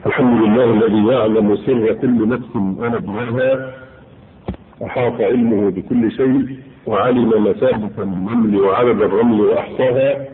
الحمد لله الذي يعلم سر كل نفس ونبواها، أحاط علمه بكل شيء وعلم مسافة النمل وعدد الرمل وأحصاها.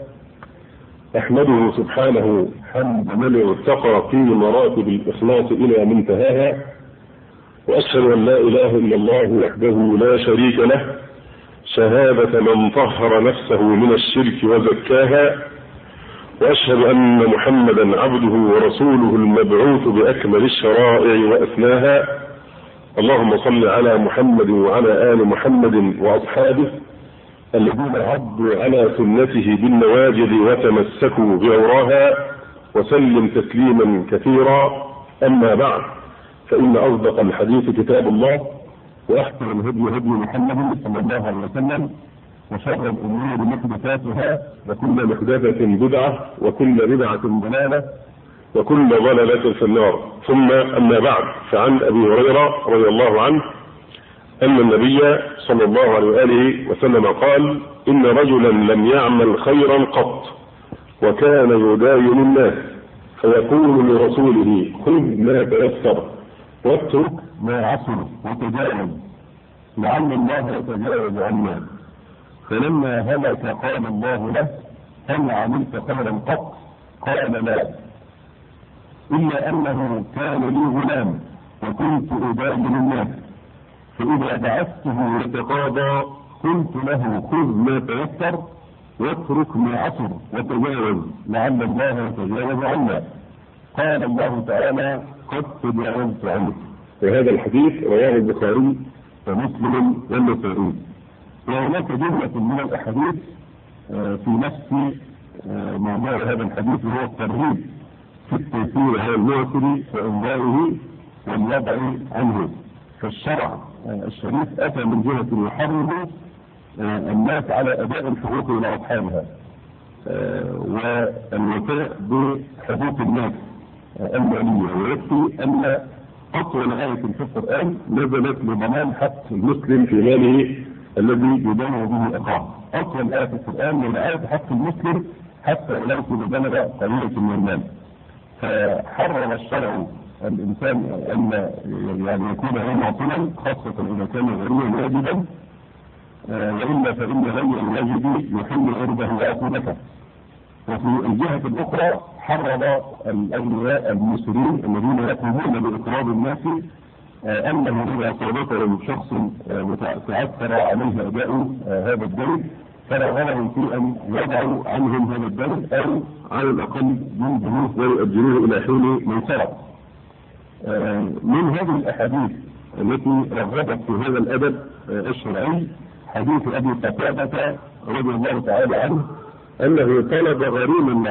أحمده سبحانه حمد من ارتقى في مراتب الإخلاص إلى منتهاها، وأشهد أن لا إله إلا الله وحده لا شريك له شهادة من طهر نفسه من الشرك وزكاها، وأشهد أن محمدا عبده ورسوله المبعوث بأكمل الشرائع وأثناها. اللهم صل على محمد وعلى آل محمد وأصحابه الذين عضوا على سنته بالنواجذ وتمسكوا بعراها، وسلم تسليما كثيرا. أما بعد، فإن أصدق الحديث كتاب الله، وأحسن الهدي هدي محمد صلى الله عليه وسلم، وشر الأمور محدثاتها، وكل محدثة بدعة، وكل بدعة ضلالة، وكل ضلالة في النار. ثم أما بعد، فعن أبي هريرة رضي الله عنه أن النبي صلى الله عليه وآله وسلم قال: إن رجلا لم يعمل خيرا قط وكان يداين الناس، فيقول لرسوله: خذ ما تيسر واترك ما عسر وتجاوز لعل الله يتجاوز عنا. فلما هلك قال الله له: هل عملت خيرا قط؟ قال: لا، إلا أنه كان لي غلام وكنت أداين الناس، فإذا بعثته يتقاضى قلت له: خذ ما تيسر واترك ما عسر وتجاوز لعل الله يتجاوز عنا. قال الله تعالى: قد تجاوزت عنك. وهذا الحديث رواه البخاري ومسلم والنسائي. وهناك جملة من الأحاديث في نفس موضوع هذا الحديث، وهو الترغيب في التيسير على المعسر وإنذاره والوضع عنه. فالشرع الشريف أتى من جهة يحرم الناس على أداء الحقوق إلى أصحابها والوفاء بحقوق الناس المالية. ويكفي أن أطول آية في القرآن نزلت لضمان حق المسلم في ماله الذي يدان به أخاه. أطول آية في القرآن من آية حق المسلم حتى لو تبلغ قليلة من المال. فحرم الشرع الإنسان أن يعني يكون معطلا، خاصة إذا كان غنيا واجبا، وإلا فإن غير الواجب يحل عرضه وعقوبته. وفي الجهة الأخرى حرم الأغنياء المسرين الذين يقومون بإقراض الناس أنه إذا صادفهم شخص تعثر عليه أداء هذا الدين فرغبهم في أن يضعوا عنهم هذا الدين، أو على الأقل ينبهوه ويؤجروه إلى حين ميسرة. من هذه الأحاديث التي رغبت في هذا الأدب الشرعي حديث أبي قتادة رضي الله تعالى عنه أنه طلب غريما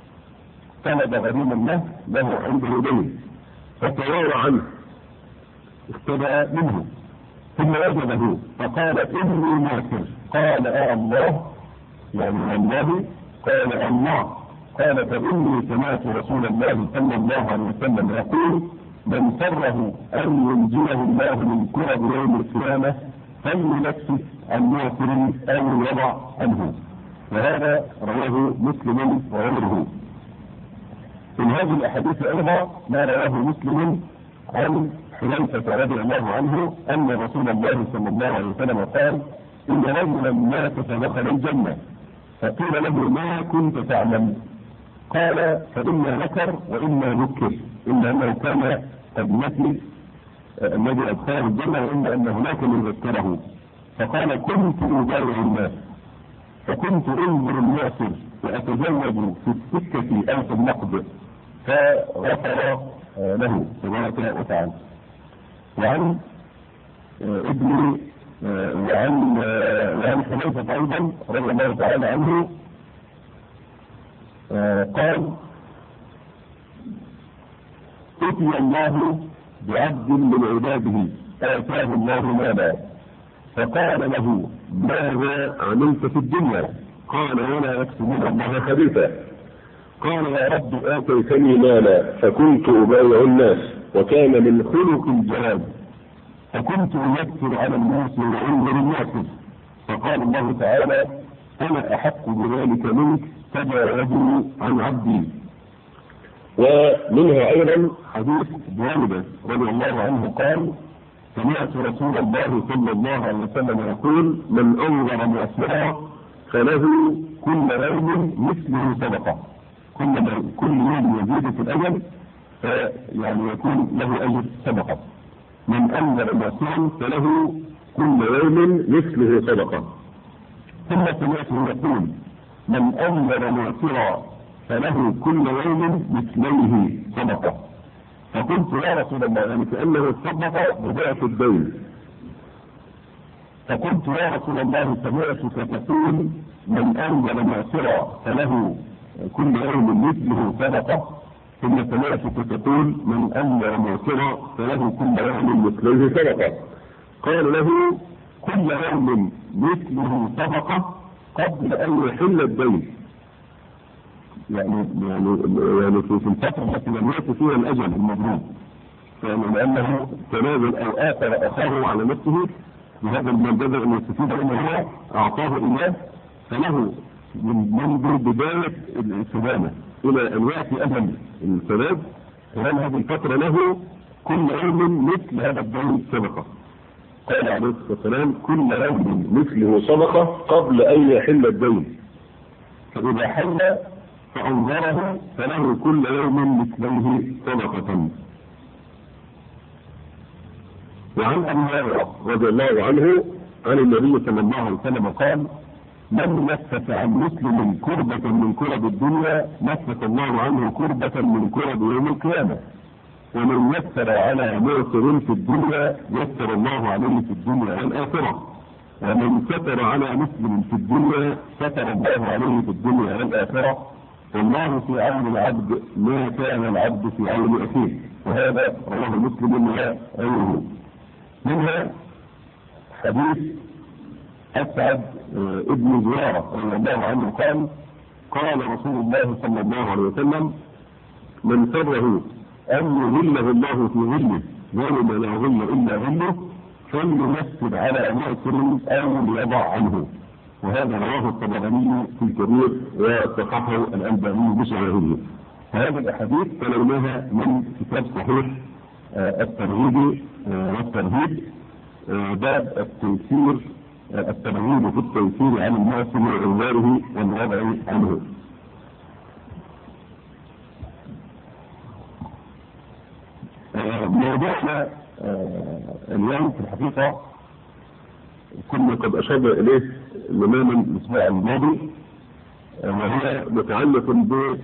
له عنده دين، فتوارى عنه، اختبأ منه، ثم وجده فقال: إني ماكر. قال: الله، يعني الله. قال: الله. قال: فإني سمعت رسول الله صلى الله عليه وسلم يقول: من سره أن ينجيه الله من كرب يوم القيامة فلينفس عن معسر أو يضع عنه. وهذا رواه مسلم وغيره. من هذه الأحاديث أيضا ما رواه مسلم عن حذيفة رضي الله عنه أن رسول الله صلى الله عليه وسلم قال: إن رجلا مات فدخل الجنة، فقيل له: ما كنت تعلم؟ قال: فإما ذكر وإما نكر، إلا أنه كان قد نسي الذي أدخله الجنة، وإلا أن هناك من ذكره. فقال: كنت أبايع الناس، فكنت أنظر المعسر وأتزوج في السكة أو في النقد، فغفر له تبارك وتعالى. وعن ابن وعن حذيفة أيضا رضي الله تعالى عنه قال: أتي الله بعبد من عباده آتاه الله مالا، فقال له: ماذا عملت في الدنيا؟ قال: ولا يكتمون الله خبيثا. قال: يا رب آتيتني مالا فكنت أبايع الناس، وكان من خلق الجهاد، فكنت أيسر على الناس وأنذر الناس. فقال الله تعالى: أنا أحق بذلك منك، تجاوزوا عن عبدي. ومنها أيضا حديث بريدة رضي الله عنه قال: سمعت رسول الله صلى الله عليه وسلم يقول: من أنظر مؤسرا فله كل يوم مثله صدقة. كل يوم يزيد في الأجل يعني يكون له أجر صدقة. من أنظر مؤسرا فله كل يوم مثله صدقة. ثم سمعته يقول: من أنظر مؤسرا فله كل يوم مثليه صدقة. فقلت: يا رسول الله، يعني كأنه الصدقة بضعف الدين. فقلت: يا رسول الله، سمعتك تقول: من أنزل معسرا فله كل يوم مثله صدقة. ثم سمعتك تقول: من أنزل معسرا فله كل يوم مثله صدقة. قال له: كل يوم مثله صدقة قبل أن يحل الدين. يعني في الفترة التي لم يأتي فيها الأجل المضروب، يعني لأنه تنازل أو آثر أخاه على نفسه بهذا المنبذ أن يستفيد منه أعطاه إياه، فله منذ بداية الاستدامة إلى أن يأتي أجل السداد خلال هذه الفترة له كل يوم مثل هذا الدين صدقة. قال عليه الصلاة والسلام: كل يوم مثله صدقة قبل أن يحل الدين، فإذا حل فأنظره فله كل يوم مثله صدقة. وعن أبي هريرة رضي الله عنه عن النبي صلى الله عليه وسلم قال: من نفس عن مسلم كربة من كرب الدنيا نفس الله عنه كربة من كرب يوم القيامة. ومن يسر على معسر في الدنيا يسر الله عليه في الدنيا والآخرة. ومن ستر على مسلم في الدنيا ستر الله عليه في الدنيا والآخرة. والله في عون العبد ما كان العبد في عون أخيه. وهذا رواه مسلم وغيره. منها حديث أسعد ابن زرارة رضي الله عنه قال: قال رسول الله صلى الله عليه وسلم: من سره أن يظله الله في ظله يوم لا ظل إلا ظله فليمسك على معسر أو ليضع عنه. وهذا رواه الطبراني في الكبير وصححه الألباني بشواهده. هذه الأحاديث تلوناها من كتاب صحيح الترغيب والترهيب، باب التيسير، الترغيب في التيسير عن المعسر وعماره والوضع عنه. موضوعنا اليوم في الحقيقة كنا قد أشرنا إليه تماما الأسبوع الماضي، وهي متعلقة ب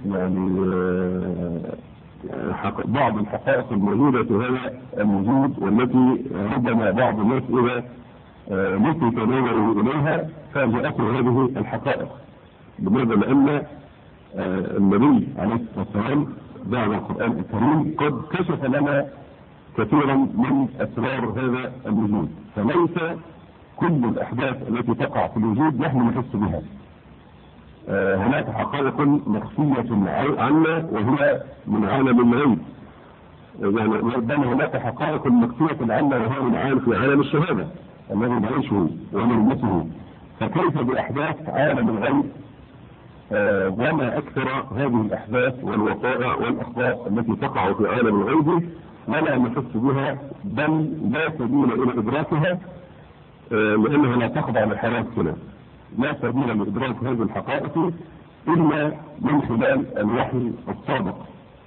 بعض الحقائق الموجودة في هذا الوجود، والتي ربما بعض الناس إذا لفت نظره إليها فاجأته هذه الحقائق. لماذا؟ لأن النبي عليه الصلاة والسلام بعد القرآن الكريم قد كشف لنا كثيرا من أسرار هذا الوجود، فليس كل الأحداث التي تقع في الوجود نحن نحس بها. هناك حقائق مخفية عنا وهي من عالم الغيب، يعني ربما هناك حقائق مخفية عنا وهي من عالم الشهادة الذي نعيشه ونلمسه. فكيف بأحداث عالم الغيب وما أكثر هذه الأحداث والوقائع والأخبار التي تقع في عالم الغيب ولا نحس بها، بل لا سبيل إلى إدراكها لأنها لا تخضع لحراسنا. لا سبيل لإدراك هذه الحقائق إلا من خلال الوحي الصادق.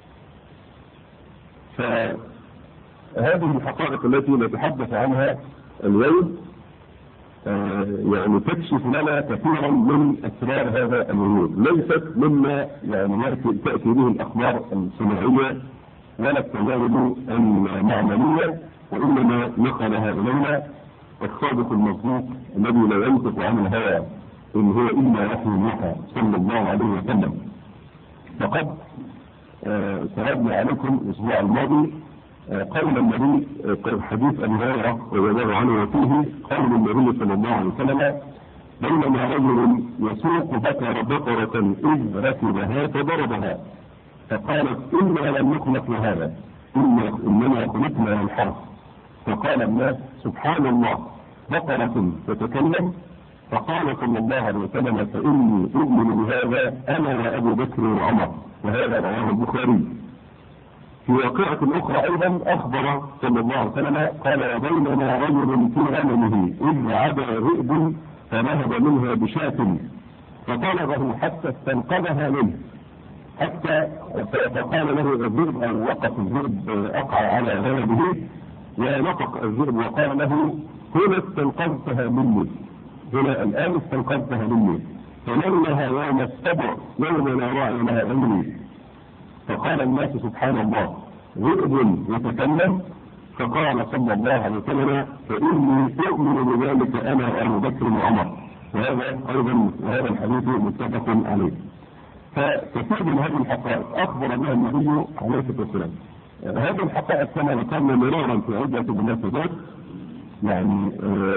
فهذه الحقائق التي نتحدث عنها اليوم يعني تكشف لنا كثيرا من أسرار هذا الوجود، ليست مما يعني تأتي به الأخبار الصناعية ولا التجارب المعملية، وإنما نقلها إلينا الصادق المصدوق الذي لا ينطق عن الهوى إن هو إلا وحي يوحى صلى الله عليه وسلم. فقد سردنا عليكم الأسبوع الماضي قول النبي حديث أبي هريرة رضي الله عنه، وفيه قول النبي صلى الله عليه وسلم: بينما رجل يسوق بقرة إذ ركبها فضربها فقالت: إنا لم نخلق لهذا إنما خلقنا للحرث. فقال الناس: سبحان الله، بقرة تتكلم؟ فقال صلى الله عليه وسلم: فإني أؤمن بهذا أنا وأبو بكر وعمر. وهذا رواه البخاري. في واقعة أخرى أيضا أخبر صلى الله عليه وسلم قال: وبينما رجل في غنمه إذ عدا ذئب فنهب منها بشاة فطلبه حتى استنقذها منه، حتى فقال له الذئب، أو وقف الذئب أقع على غنمه، ونطق الذئب وقال له: هنا استنقذتها مني، هنا الآن استنقذتها مني، فلما يوم السبع يوم لا راعي لها غيري. فقال الناس: سبحان الله، ذئب يتكلم. فقال صلى الله عليه وسلم: فإني أؤمن بذلك أنا وأبو بكر وعمر. وهذا أيضا وهذا الحديث متفق عليه. فكثير من هذه الحقائق أخبر بها النبي عليه الصلاة والسلام. هذه الحقائق كما ذكرنا مرارا في عدة مناسبات، يعني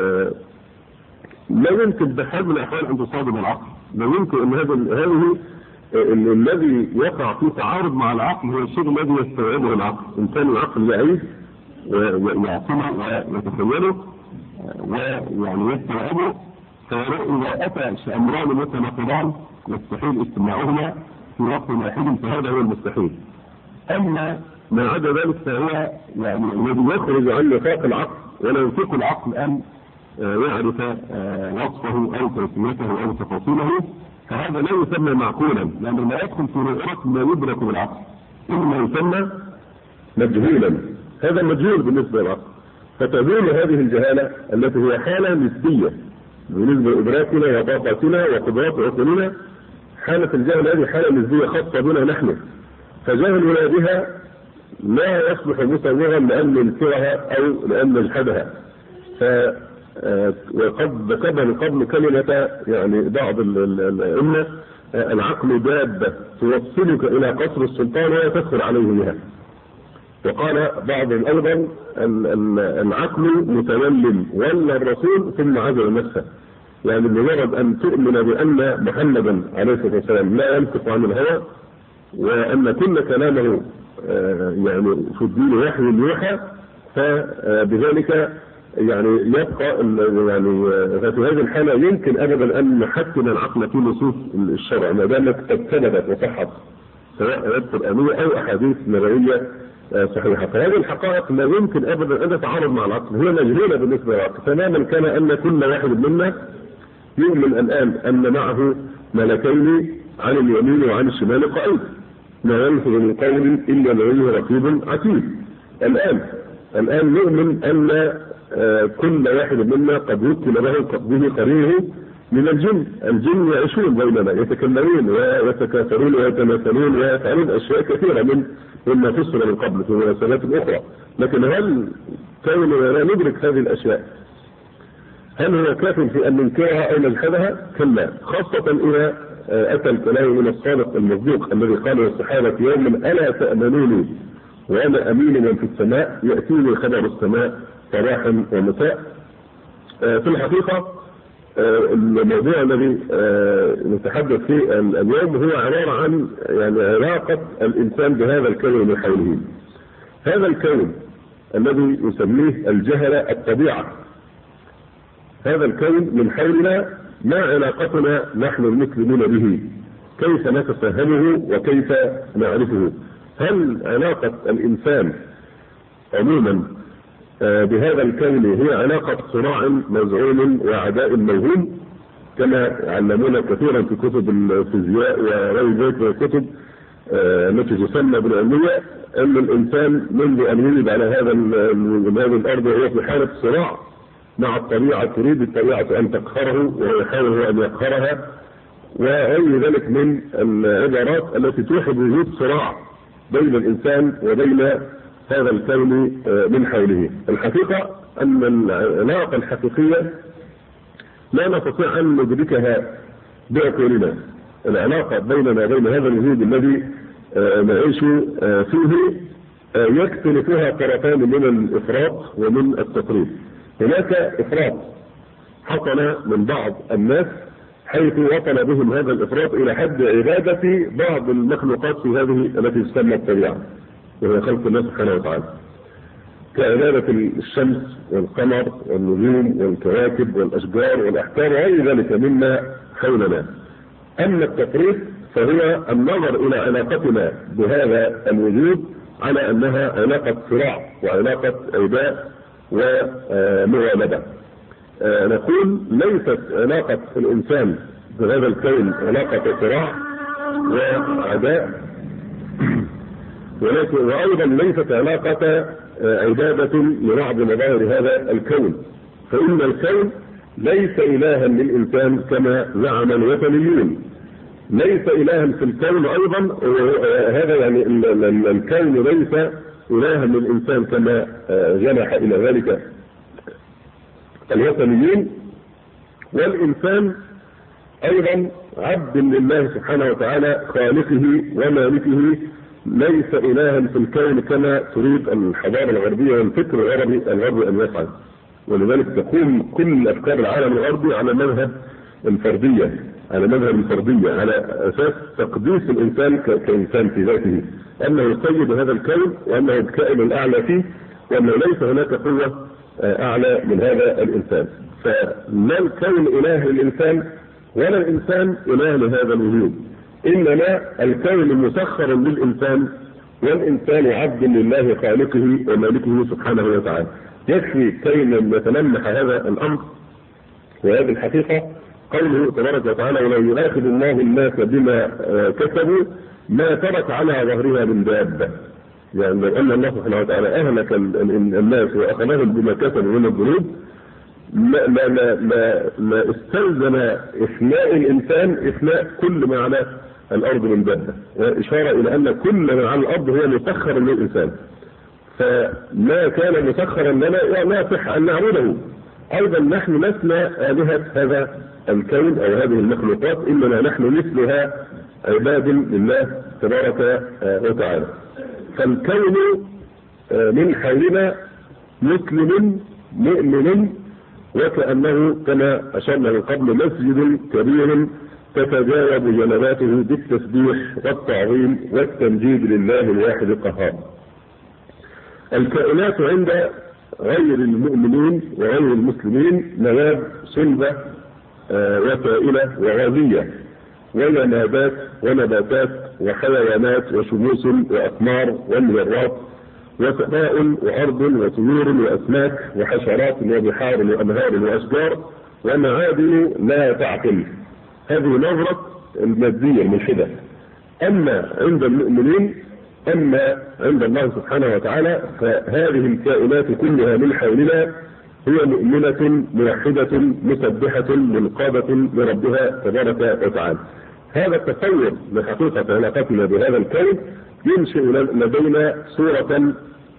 لا يمكن بحال من الأحوال أن تصادم العقل، لا يمكن أن هذه الذي يقع في تعارض مع العقل هو الشيء الذي يستوعبه العقل. إن كان العقل يعيش ويعقله ويتخيله ويعني يستوعبه، فإذا أتى أمران متناقضان يستحيل استماعهما في وقت واحد، فهذا هو المستحيل. أما ما عدا ذلك فهو يعني الذي يخرج عن نطاق العقل، ولا يطيق العقل أن يعرف وصفه أو تسميته أو تفاصيله، فهذا لا يسمى معقولا، لأنه لا يدخل في رؤية ما يدرك بالعقل، إنما يسمى مجهولا. هذا مجهول بالنسبة للعقل، فتزول هذه الجهالة التي هي حالة نسبية بالنسبة لإدراكنا وطاقتنا وقدرات عقولنا. حالة الجهل هذه حالة نسبية خاصة بنا نحن، فجهلنا بها لا يصلح مسوغا لأن ننكرها أو لأن نجحدها. وقد ذكرنا من قبل كلمة يعني بعض الأئمة: العقل دابة توصلك إلى قصر السلطان ولا تدخل عليه بها. وقال بعضهم أيضا: العقل متملل ولا الرسول ثم عزل نفسه، يعني بمجرد أن تؤمن بأن محمدا عليه الصلاة والسلام لا ينطق عن الهوى، وأن كل كلامه يعني في الدين وحي يوحى، فبذلك يعني يبقى يعني في هذه الحالة يمكن أبدا أن نحكم العقل في نصوص الشرع ما دامت قد ثبتت وصحت، سواء آيات قرآنية أو أحاديث نبوية صحيحة. فهذه الحقائق لا يمكن أبدا أن تتعارض مع العقل، هي مجهولة بالنسبة للعقل تماما. كان أن كل واحد منا يؤمن الآن أن معه ملكين عن اليمين وعن الشمال قائد، ما يلفظ من قول إلا لديه رقيب عتيد. الآن نؤمن أن كل واحد منا قد وكل به قرينه من الجن يعيشون بيننا، يتكلمون ويتكاثرون ويتماثلون ويفعلون أشياء كثيرة مما فسر من قبل في مناسبات أخرى. لكن هل كوننا لا ندرك هذه الأشياء هل هو كاف في أن ننكرها أو نجحدها؟ كلا، خاصة إذا أتى الكلام من الصادق المصدوق الذي قال للصحابة يوما: ألا تأمنوني وأنا أمين من في السماء يأتيني خبر السماء صباحا ومساء. في الحقيقة الموضوع الذي نتحدث فيه اليوم هو عبارة عن يعني علاقة الإنسان بهذا الكون من حوله. هذا الكون الذي يسميه الجهل الطبيعة، هذا الكون من حولنا، ما علاقتنا نحن المسلمون به؟ كيف نتفهمه وكيف نعرفه؟ هل علاقة الإنسان عموما بهذا الكون هي علاقة صراع مزعوم وعداء موهوم كما علمونا كثيرا في كتب الفيزياء وغير ذلك من الكتب التي تسمى بالعلمية، أن الإنسان منذ أن ولد على هذه الأرض وهو في حالة صراع مع الطبيعة، تريد الطبيعة أن تقهره ويحاول أن يقهرها، وغير ذلك من العبارات التي توحي بوجود صراع بين الإنسان وبين هذا الكون من حوله. الحقيقة أن العلاقة الحقيقية لا نستطيع أن ندركها بعقولنا. العلاقة بيننا وبين هذا الوجود الذي نعيش فيه يكتن فيها طرفان من الإفراط ومن التفريط. هناك إفراط حصل من بعض الناس حيث وصل بهم هذا الإفراط إلى حد عبادة بعض المخلوقات في هذه التي تسمى الطبيعة، وهي خلق الله سبحانه وتعالى، كعبادة الشمس والقمر والنجوم والكواكب والأشجار والأحجار وغير ذلك مما حولنا. أما التفريط فهو النظر إلى علاقتنا بهذا الوجود على أنها علاقة صراع وعلاقة عداء ومغالبة. نقول ليست علاقة الإنسان بهذا الكون علاقة صراع وعداء، ولكن وأيضا ليست علاقة عبادة لبعض مظاهر هذا الكون، فإن الكون ليس إلها للإنسان كما زعم الوثنيون، ليس إلها في الكون أيضا. هذا يعني الكون ليس إلها للإنسان كما جنح إلى ذلك الوثنيين، والإنسان أيضا عبد لله سبحانه وتعالى خالقه ومالكه، ليس إلها في الكون كما تريد الحضارة الغربية والفكر الغربي أن يفعل. ولذلك تقوم كل أفكار العالم الغربي على مذهب الفردية، على أساس تقديس الإنسان كإنسان في ذاته، أنه سيد هذا الكون وأنه الكائن الأعلى فيه، وأنه ليس هناك قوة أعلى من هذا الإنسان. فلا الكون إله للإنسان ولا الإنسان إله لهذا الوجود، إنما الكون مسخر للإنسان والإنسان عبد لله خالقه ومالكه سبحانه وتعالى. يكفي كي نتلمح هذا الأمر وهذه الحقيقة قوله تبارك وتعالى: ولو يؤاخذ الله الناس بما كسبوا ما ترك على ظهرها من دابة. يعني لو أن الله سبحانه وتعالى أهلك الناس وأخذهم بما كسبوا من الذنوب ما استلزم إفناء الإنسان إفناء كل ما على الأرض من دابة، إشارة إلى أن كل ما على الأرض هو مسخر للإنسان، فما كان مسخرا لنا لا يصح أن نعبده. أيضا نحن لسنا آلهة هذا الكون أو هذه المخلوقات، إننا نحن مثلها عباد لله تبارك وتعالى. فالكون من حولنا مسلم مؤمن، وكأنه كما أشرنا من قبل مسجد كبير تتجاوب جنباته بالتسبيح والتعظيم والتمجيد لله الواحد القهار. الكائنات عند غير المؤمنين وغير المسلمين نواب صلبة وسائلة وغازية، ونبات ونباتات وحيوانات وشموس وأقمار ومجرات وسماء وأرض وطيور وأسماك وحشرات وبحار وأنهار وأشجار ومعادن لا تعقل. هذه نظرة المادية الملحدة. أما عند المؤمنين، أما عند الله سبحانه وتعالى، فهذه الكائنات كلها من حولنا هي مؤمنة موحدة مسبحة منقادة لربها تبارك وتعالى. هذا التصور لحقيقة علاقتنا بهذا الكون ينشئ لدينا صورة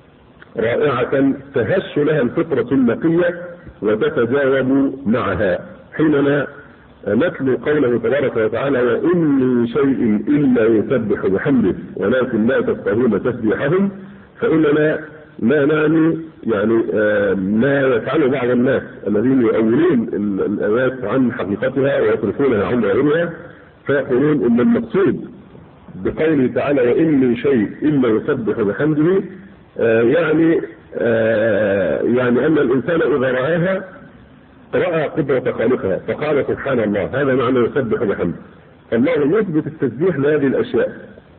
رائعة تهش لها الفطرة النقية وتتجاوب معها حينما نتلو قوله تبارك وتعالى: وإن من شيء إلا يسبح بحمده ولكن لا تفقهون تسبيحهم. فإننا لا نعني يعني ما يفعله بعض الناس الذين يؤولون الآيات عن حقيقتها ويصرفونها عن ظاهرها، فيقولون إن المقصود بقوله تعالى وإن من شيء إلا يسبح بحمده يعني أن الإنسان إذا رآها رأى قدرة خالقها فقال سبحان الله. هذا معنى يسبح بحمده. الله يثبت التسبيح لهذه الأشياء.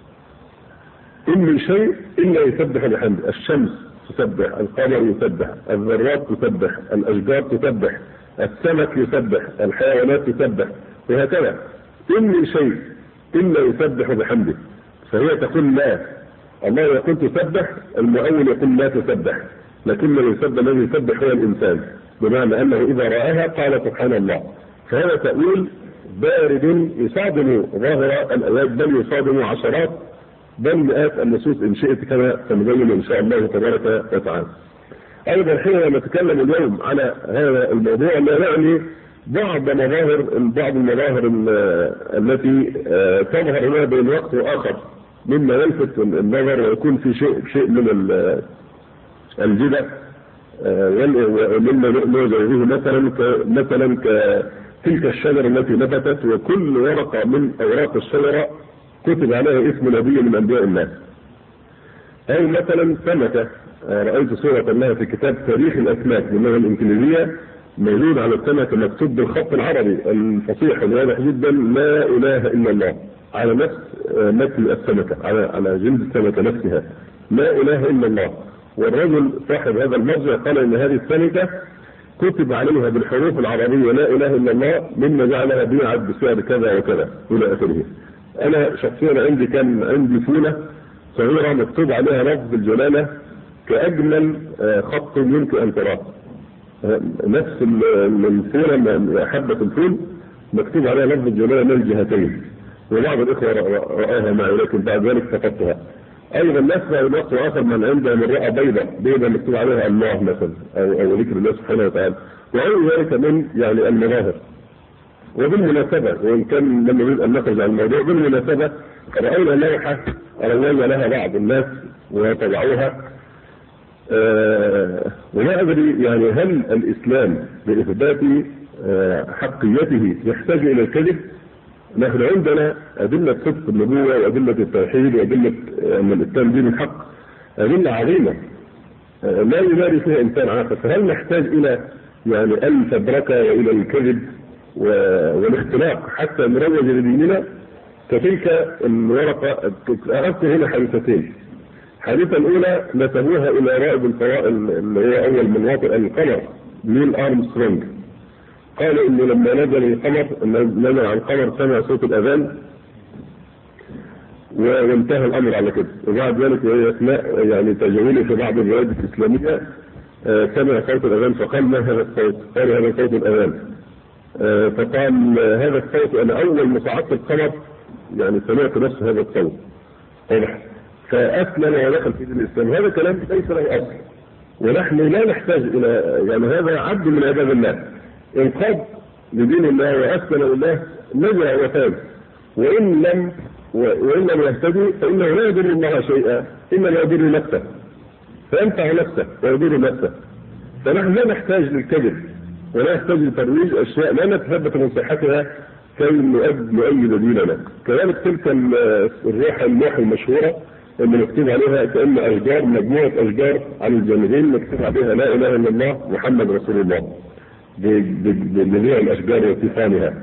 إن من شيء إلا يسبح بحمده. الشمس تسبح، القمر يسبح، الذرات تسبح، الأشجار تسبح، السمك يسبح، الحيوانات تسبح، وهكذا. إن من شيء إلا يسبح بحمده. فهي تقول لا، الله يقول تسبح، المؤول يقول لا تسبح، لكن الذي يسبح هو الإنسان، بمعنى أنه إذا رآها قال سبحان الله. فهذا تأويل بارد يصادم ظاهر الآيات، بل يصادم عشرات بل مئات النصوص إن شئت كما سنبين إن شاء الله تبارك وتعالى. أيضا حين نتكلم اليوم على هذا الموضوع لا يعني بعض المظاهر التي تظهر لنا بين وقت وآخر مما يلفت النظر ويكون في شيء من الجدة ومما نؤمن به، مثلا كتلك الشجرة التي نبتت وكل ورقة من أوراق الشجرة كتب عليها اسم نبي من أنبياء الناس. أو مثلا سمكة، رأيت صورة لها في كتاب تاريخ الأسماك باللغة الإنجليزية، موجود على السمكة مكتوب بالخط العربي الفصيح الواضح جدا لا إله إلا الله على نفس مثل السمكة، على جلد السمكة نفسها. لا إله إلا الله. والرجل صاحب هذا المرجع قال إن هذه السمكة كتب عليها بالحروف العربية لا إله إلا الله مما جعلها بيعت بسعر كذا وكذا إلى آخره. أنا شخصيا كان عندي فولة صغيرة مكتوب عليها لفظ الجلالة كأجمل خط يمكن أن تراه. نفس الفولة حبة الفول مكتوب عليها لفظ الجلالة من الجهتين، وبعض الإخوة رآها معي لكن بعد ذلك فقدتها. أيضا نسمع الوقت آخر من عنده من رأى بيضة مكتوب عليها الله مثلا أو ذكر الله سبحانه وتعالى، وغير ذلك من يعني المظاهر. وبالمناسبة وإن كان لم نريد أن نخرج عن الموضوع، بالمناسبة رأينا لوحة روينا لها بعض الناس وتبعوها، ولا أدري يعني هل الإسلام بإثبات حقيته يحتاج إلى الكذب؟ نحن عندنا أدلة صدق النبوة وأدلة التوحيد وأدلة أن الإسلام دين الحق، أدلة عظيمة لا يماري فيها إنسان عاقل، فهل نحتاج إلى يعني الفبركة وإلى الكذب والاختلاق حتى نروج لديننا؟ كتلك الورقة أذكر هنا حادثتين. الحادثة الأولى نسبوها إلى رائد الفضاء اللي هو أول من واطئ القمر نيل أرمسترونج. قالوا إنه لما نزل القمر نزل على القمر سمع صوت الأذان وانتهى الأمر على كده. وبعد ذلك أثناء يعني تجوله في بعض البلاد الإسلامية سمع صوت الأذان فقال ما هذا الصوت؟ قال هذا صوت الأذان. فقال هذا الصوت أنا أول ما صعدت القمر يعني سمعت نفس هذا الصوت. فأسلم ودخل في دين الإسلام. هذا كلام ليس له أصل، ونحن لا نحتاج إلى يعني هذا عبد من عباد الله انقاد لدين الله وأسلم لله نجا وفاز، وإن لم يهتدي فإنه لا يضر الله شيئا إنما يضر نفسه، فينفع نفسه ويضر نفسه. فنحن لا نحتاج للكذب ولا نحتاج لترويج أشياء لا نتثبت من صحتها كي نؤيد ديننا. كذلك تلك اللوحة المشهورة اللي مكتوب عليها كأن أشجار مجموعة أشجار على الجانبين مكتوب عليها لا إله إلا الله محمد رسول الله بجميع الأشجار واتفانها.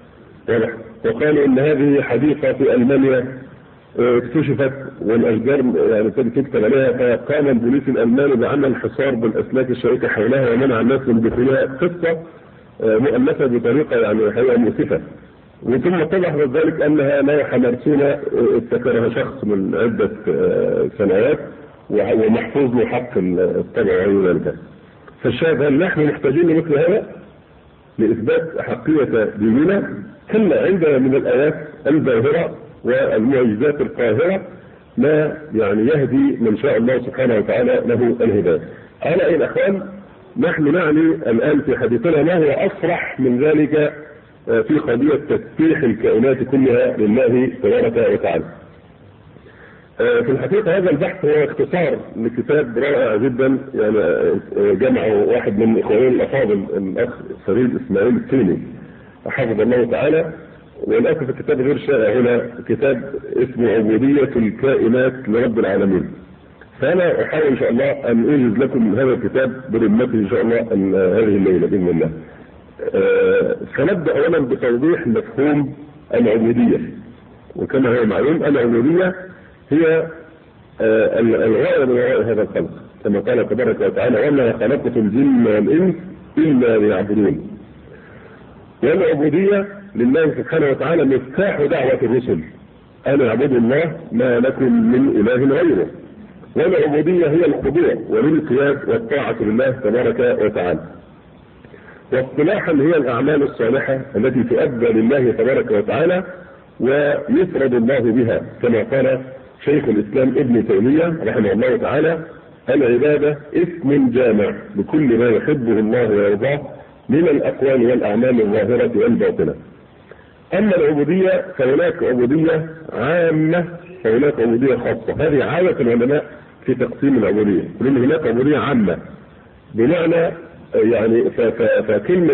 وقالوا إن هذه حديقة في ألمانيا اكتشفت والأشجار يعني تكتب عليها، فقام البوليس الألماني بعمل حصار بالأسلاك الشائكة حولها ومنع الناس من دخولها. قصة مؤلفة بطريقة يعني حقيقة مؤسفة. وثم اتضح ذلك أنها لوحة مرسومة ابتكرها شخص من عدة سنوات ومحفوظ له حق الطبع وغير ذلك. فالشاهد هل نحن محتاجين لمثل هذا لإثبات حقية ديننا؟ كلا، عندنا من الآيات الباهرة والمعجزات القاهرة ما يعني يهدي من شاء الله سبحانه وتعالى له الهداية. على أي الأخوان نحن نعني الآن في حديثنا ما هو أصرح من ذلك في قضية تسبيح الكائنات كلها لله تبارك وتعالى. في الحقيقة هذا البحث هو اختصار لكتاب رائع جدا يعني جمعه واحد من إخواني الأفاضل الأخ فريد إسماعيل التوني حفظه الله تعالى. وللأسف الكتاب غير شائع هنا، كتاب اسمه عبودية الكائنات لرب العالمين. فأنا أحاول إن شاء الله أن أوجد لكم هذا الكتاب برمته إن شاء الله هذه الليلة بإذن الله. سنبدأ أولا بتوضيح مفهوم العبودية. وكما هو معلوم العبودية هي الغاية من وراء هذا الخلق، كما قال تبارك وتعالى وما خلقت الجن والإنس إلا ليعبدون. والعبودية لله سبحانه وتعالى مفتاح دعوة الرسل، أن اعبدوا الله ما لكم من إله غيره. والعبودية هي الخضوع والانقياد والطاعة لله تبارك وتعالى. واصطلاحا هي الأعمال الصالحة التي تؤدى لله تبارك وتعالى ويفرد الله بها، كما قال شيخ الإسلام ابن تيمية رحمه الله تعالى العبادة اسم جامع لكل ما يحبه الله ويرضاه من الأقوال والأعمال الظاهرة والباطنة. أما العبودية فهناك عبودية عامة وهناك عبودية خاصة. هذه عادة العلماء في تقسيم العبودية، لأن هناك عبودية عامة بمعنى يعني فكلمة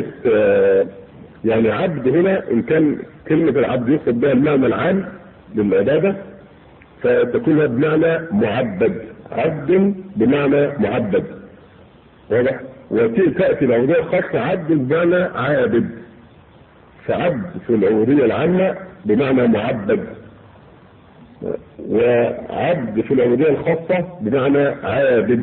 يعني عبد هنا إن كان كلمة العبد يقصد بها المعنى العام للعبادة فتكون بمعنى معبد، عبد بمعنى معبد، واضح؟ وتأتي العبودية الخاصة عبد بمعنى عابد، فعبد في العبودية العامة بمعنى معبد. وعبد في العبودية الخاصة بمعنى عابد.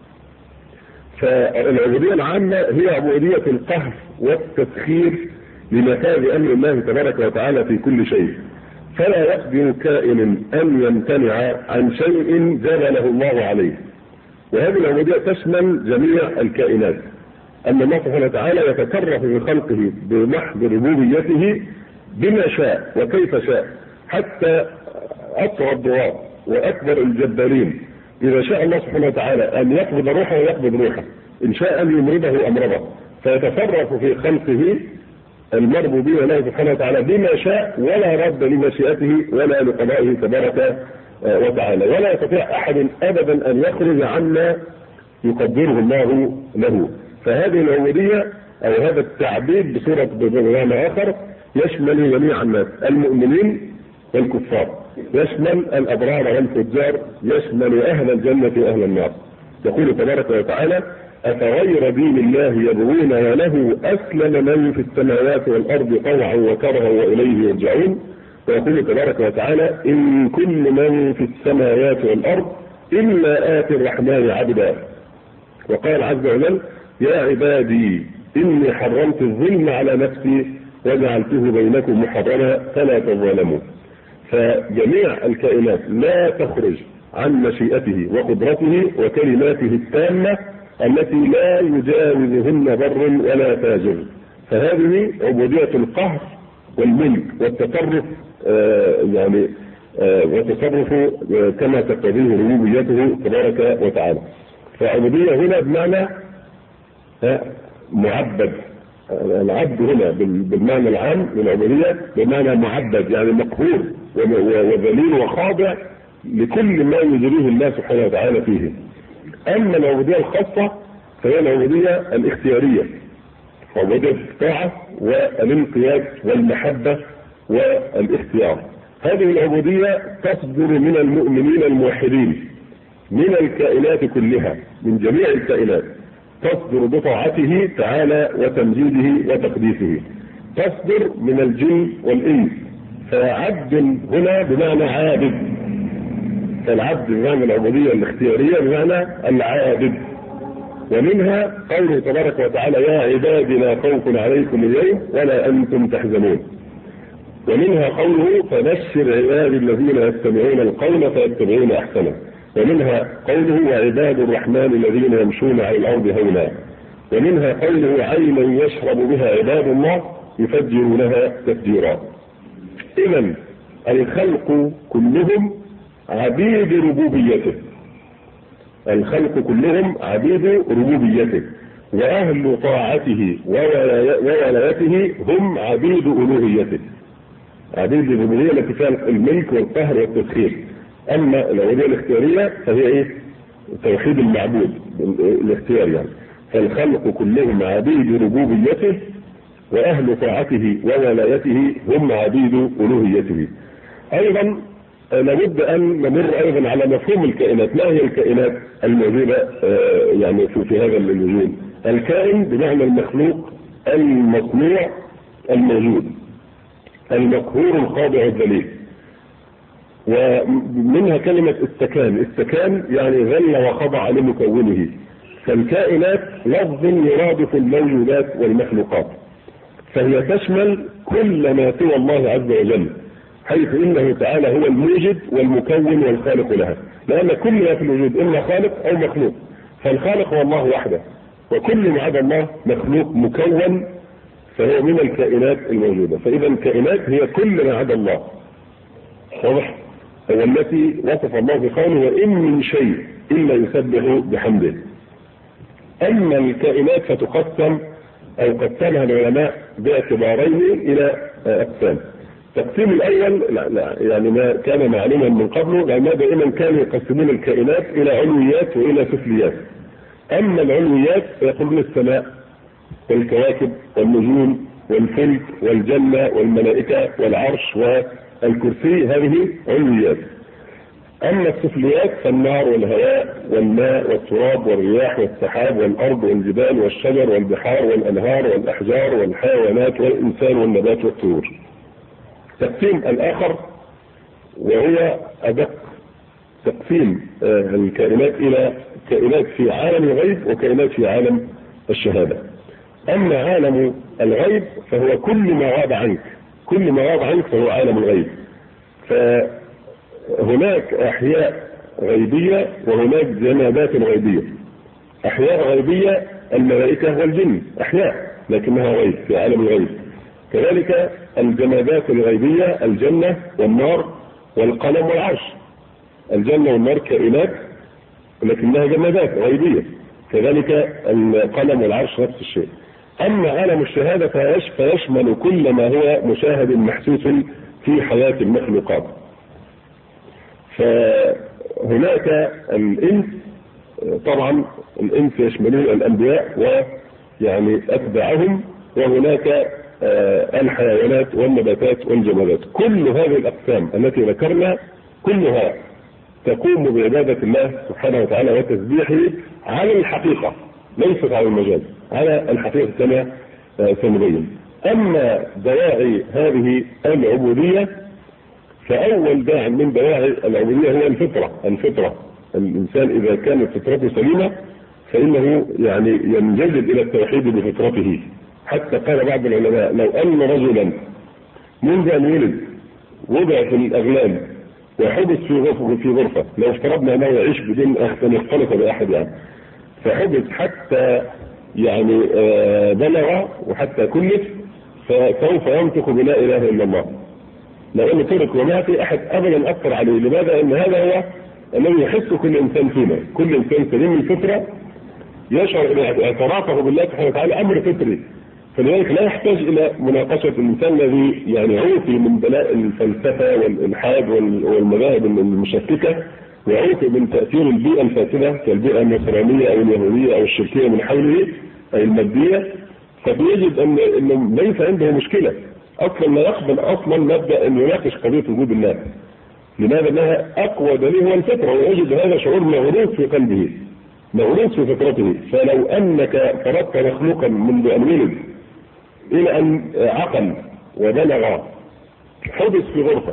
فالعبودية العامة هي عبودية القهر والتسخير لنفاذ أمر الله تبارك وتعالى في كل شيء، فلا يقدر كائن أن يمتنع عن شيء جبله الله عليه. وهذه العبودية تشمل جميع الكائنات، أن الله سبحانه وتعالى يتصرف بخلقه بمحض ربوبيته بما شاء وكيف شاء، حتى أطغى الضغاة وأكبر الجبارين إذا شاء الله سبحانه وتعالى أن يقبض روحه يقبض روحه، إن شاء أن يمرضه أمرضه، فيتصرف في خلقه المربوبية له سبحانه وتعالى بما شاء، ولا رد لمشيئته ولا لقضائه تبارك وتعالى، ولا يستطيع أحد أبدا أن يخرج عما يقدره الله له. فهذه العبودية أو هذا التعبيد بصورة بمعنى آخر يشمل جميع الناس، المؤمنين والكفار، يشمل الأبرار والفجار، يشمل أهل الجنة وأهل النار. يقول تبارك وتعالى: أفغير دين الله يبغون وله أسلم من في السماوات والأرض طوعا وكرها وإليه يرجعون. ويقول تبارك وتعالى: إن كل من في السماوات والأرض إلا آتي الرحمن عبدا. وقال عز وجل: يا عبادي إني حرمت الظلم على نفسي وجعلته بينكم محرما فلا تظلموا. فجميع الكائنات لا تخرج عن مشيئته وقدرته وكلماته التامة التي لا يجاوزهن بر ولا فاجر. فهذه عبودية القهر والملك والتصرف، والتصرف كما تقتضيه ربوبيته تبارك وتعالى. فعبودية هنا بمعنى معبد، العبد هنا بالمعنى العام للعبودية بمعنى معبد، يعني مقهور وذليل وخاضع لكل ما يجريه الله سبحانه وتعالى فيه. أما العبودية الخاصة فهي العبودية الاختيارية، عبودية الطاعة والانقياد والمحبة والاختيار. هذه العبودية تصدر من المؤمنين الموحدين من الكائنات كلها، من جميع الكائنات، تصدر بطاعته تعالى وتمجيده وتقديسه، تصدر من الجن والإنس. فعبد هنا بمعنى عابد، فالعبد بمعنى العبودية الاختيارية بمعنى العابد. ومنها قوله تبارك وتعالى: يا عبادي لا خوف عليكم اليوم ولا أنتم تحزنون. ومنها قوله: فبشر عبادي الذين يستمعون القول فيتبعون أحسنه. ومنها قوله: وعباد الرحمن الذين يمشون على الأرض هونا. ومنها قوله: عينا يشرب بها عباد الله يفجرونها تفجيرا. إذن الخلق كلهم عبيد ربوبيته، الخلق كلهم عبيد ربوبيته، وأهل طاعته وولايته هم عبيد ألوهيته. عبيد الربوبية التي فيها الملك والقهر والتسخير. أما العبودية الاختيارية فهي توحيد المعبود الاختيار يعني. فالخلق كلهم عبيد ربوبيته وأهل طاعته وولايته هم عبيد ألوهيته. أيضا لابد أن نمر أيضا على مفهوم الكائنات. ما هي الكائنات الموجودة يعني في هذا الوجود؟ الكائن بمعنى المخلوق المصنوع الموجود، المقهور الخاضع الذليل. ومنها كلمة السكان يعني ذل وخضع لمكونه. فالكائنات لفظ يرادف الموجودات والمخلوقات، فهي تشمل كل ما سوى الله عز وجل، حيث انه تعالى هو الموجد والمكون والخالق لها، لان كل ما في الوجود اما خالق او مخلوق. فالخالق هو الله وحده، وكل ما عدا الله مخلوق مكون، فهو من الكائنات الموجودة. فاذا الكائنات هي كل ما عدا الله، واضح؟ هو التي وصف الله بقوله: وإن من شيء إلا يسبح بحمده. أما الكائنات فتقسم أو قسمها العلماء باعتبارين إلى أقسام. التقسيم الأول يعني ما كان معلوما من قبله، لأن دائما كانوا يقسمون الكائنات إلى علويات وإلى سفليات. أما العلويات فيقولون السماء والكواكب والنجوم والفلك والجنة والملائكة والعرش والكرسي، هذه علويات. أما السفليات فالنار والهواء والماء والتراب والرياح والسحاب والأرض والجبال والشجر والبحار والأنهار والأحجار والحيوانات والإنسان والنبات والطيور. التقسيم الآخر وهو أدق تقسيم الكائنات إلى كائنات في عالم الغيب وكائنات في عالم الشهادة. أما عالم الغيب فهو كل ما غاب عنك، كل ما غاب عنك فهو عالم الغيب. فهناك أحياء غيبية وهناك جمادات غيبية. أحياء غيبية الملائكة والجن أحياء لكنها غيب في عالم الغيب. كذلك الجمادات الغيبية الجنة والنار والقلم والعرش. الجنة والنار كائنات لكنها جمادات غيبية، كذلك القلم والعرش نفس الشيء. أما عالم الشهادة فيشمل كل ما هو مشاهد محسوس في حياة المخلوقات. فهناك الإنس، طبعا الإنس يشملون الأنبياء ويعني أتباعهم، وهناك الحيوانات والنباتات والجمادات. كل هذه الأقسام التي ذكرنا كلها تقوم بعبادة الله سبحانه وتعالى وتسبيحه على الحقيقة، ليست على المجاز، على الحقيقة كما سنبين. أما دواعي هذه العبودية فأول داع من دواعي العبودية هو الفطرة. الإنسان إذا كانت فطرته سليمة فإنه يعني ينجذب إلى التوحيد بفطرته. حتى قال بعض العلماء لو أن رجلا منذ أن ولد وضع في الأغلال وحبس في غرفة، لو افترضنا أنه يعيش بدون أن يختلط بأحد يعني، فحبس حتى يعني بلغ وحتى كلف، فسوف ينطق بلا إله إلا الله. لو أنه ترك وما في أحد أبدا أثر عليه. لماذا؟ أن هذا هو الذي يحس كل إنسان فينا. كل إنسان سليم الفطرة يشعر أن اعترافه بالله سبحانه وتعالى أمر فطري، فلذلك لا يحتاج إلى مناقشة الإنسان الذي يعني عوفي من بلاء الفلسفة والإلحاد والمذاهب المشككة، وعوفي من تأثير البيئة الفاسدة كالبيئة النصرانية أو اليهودية أو الشركية من حوله أي المادية، فبيجد أنه ليس عنده مشكلة أصلا، لا يقبل أصلا مبدأ أن يناقش قضية وجود الله. لماذا؟ أنها أقوى دليل هو الفطرة، ويجد هذا شعور مغروس في قلبه، مغروس في فطرته. فلو أنك فرضت مخلوقا منذ أن ولد إلى أن عقل وبلغ حبس في غرفة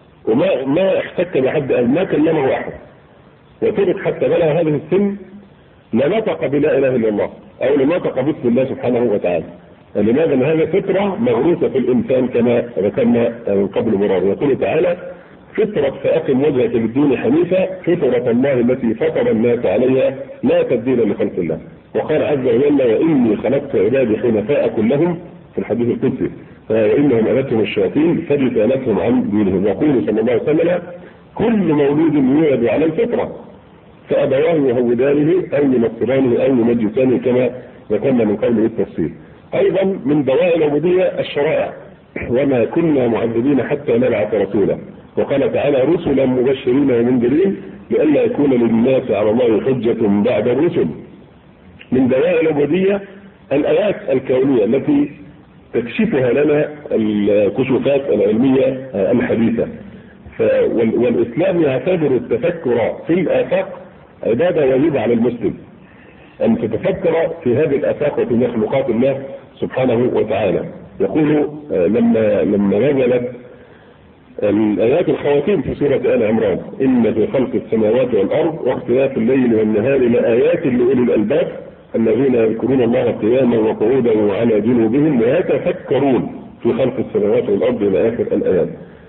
وما احتك بحد أو ما كلمه أحد وترك حتى بلغ هذه السن، لنطق بلا إله إلا الله أو لنطق باسم الله سبحانه وتعالى. لماذا؟ أن هذه فطرة مغروسة في الإنسان كما ذكرنا من قبل مرار. يقول تعالى فطرة فأقم وجهك للدين حنيفا فطرة الله التي فطر الناس عليها لا تبديل لخلق الله. وقال عز وجل وإني خلقت عبادي حنفاء كلهم في الحديث القدسي فإنهم أتتهم الشياطين فاجتالتهم عن دينهم. يقول صلى الله عليه وسلم كل مولود يولد على الفطرة فأبواه يهودانه أو ينصرانه أو يمجسانه كما ذكرنا من قبل بالتفصيل. أيضا من دواعي العبودية الشرائع، وما كنا معذبين حتى نبعث رسولا. وقال تعالى رسلا مبشرين ومنذرين لئلا يكون للناس على الله حجة بعد الرسل. من دواعي العبودية الآيات الكونية التي تكشفها لنا الكشوفات العلمية الحديثة. والإسلام يعتبر التفكر في الآفاق عبادة واجبة على المسلم، أن تتفكر في هذه الآفاق وفي مخلوقات الله سبحانه وتعالى. يقول لما نزلت الآيات الخواتيم في سورة آل عمران إن في خلق السماوات والأرض واختلاف الليل والنهار لآيات لأولي الألباب الذين يذكرون الله قياما وقعودا وعلى جنوبهم ويتفكرون في خلق السماوات والأرض إلى آخر الآيات.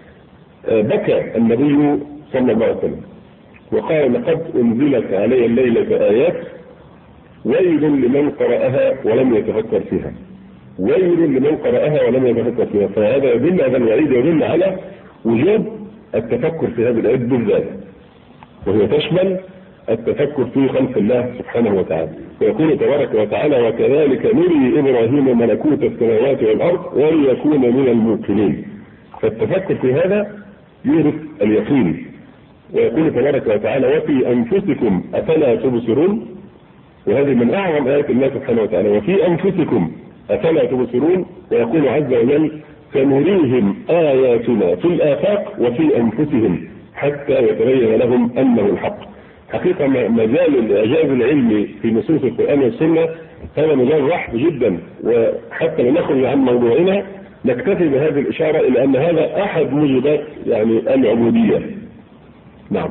بكى النبي صلى الله عليه وسلم وقال لقد أنزلت علي الليلة آيات ويل لمن قرأها ولم يتفكر فيها، ويل لمن قرأها ولم يتفكر فيها. فهذا يدل هذا الوعيد يدل على وجوب التفكر في هذه الآيات بالذات، وهي تشمل التفكر في خلق الله سبحانه وتعالى. ويقول تبارك وتعالى وكذلك نري إبراهيم ملكوت السماوات والأرض وليكون من الموقنين. فالتفكر في هذا يورث اليقين. ويقول تبارك وتعالى وفي أنفسكم أفلا تبصرون، وهذه من أعظم آيات الله سبحانه وتعالى وفي أنفسكم أفلا تبصرون. ويقول عز وجل سنريهم آياتنا في الآفاق وفي أنفسهم حتى يتبين لهم أنه الحق. حقيقة مجال الإعجاز العلمي في نصوص القرآن والسنة هذا مجال رحب جدا، وحتى لنخرج عن موضوعنا نكتفي بهذه الإشارة إلى أن هذا أحد موجبات يعني العبودية. نعم.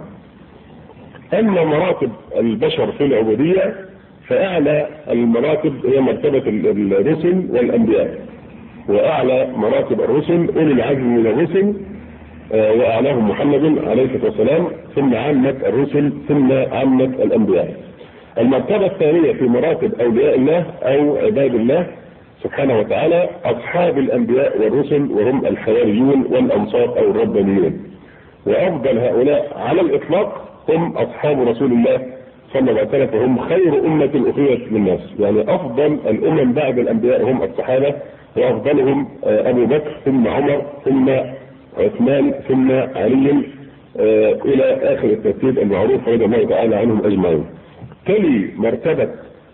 أما مراتب البشر في العبودية فأعلى المراتب هي مرتبة الرسل والأنبياء، وأعلى مراتب الرسل أولي العزم من الرسل وأعلاهم محمد عليه الصلاة والسلام، ثم عامة الرسل، ثم عامة الأنبياء. المرتبة الثانية في مراتب أولياء الله أو عباد الله سبحانه وتعالى أصحاب الأنبياء والرسل، وهم الحواريون والأنصار أو الربانيون. وأفضل هؤلاء على الإطلاق هم أصحاب رسول الله صلى الله عليه وسلم، فهم خير أمة أخرجت للناس. يعني أفضل الأمم بعد الأنبياء هم الصحابة، وأفضلهم أبو بكر ثم عمر ثم عثمان ثم علي إلى آخر الترتيب المعروف رضي الله تعالى عنهم أجمعين. تلي مرتبة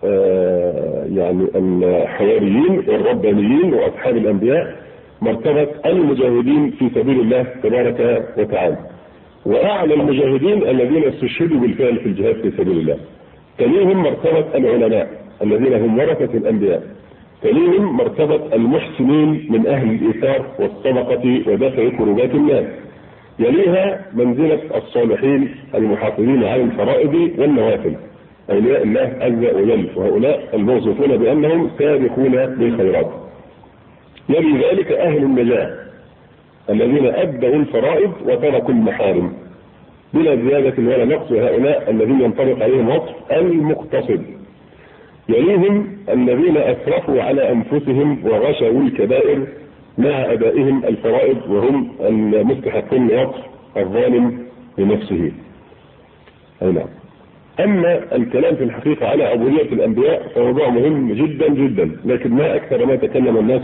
يعني الحواريين والربانيين وأصحاب الأنبياء مرتبة المجاهدين في سبيل الله تبارك وتعالى، وأعلى المجاهدين الذين استشهدوا بالفعل في الجهاد في سبيل الله. تليهم مرتبة العلماء الذين هم ورثة الأنبياء. تليهم مرتبة المحسنين من أهل الإيثار والصدقة ودفع كربات الناس. يليها منزلة الصالحين المحافظين على الفرائض والنوافل أولياء الله عز وجل، وهؤلاء الموصوفون بأنهم سابقون بالخيرات. يلي ذلك أهل النجاة الذين أدوا الفرائض وتركوا المحارم بلا زيادة ولا نقص، وهؤلاء الذين ينطبق عليهم وصف المقتصد. يليهم الذين أسرفوا على أنفسهم وغشوا الكبائر مع أدائهم الفرائض، وهم المستحقون لوصف الظالم لنفسه. أي نعم. أما الكلام في الحقيقة على عبودية الأنبياء فموضوع مهم جدا جدا، لكن ما أكثر ما تكلم الناس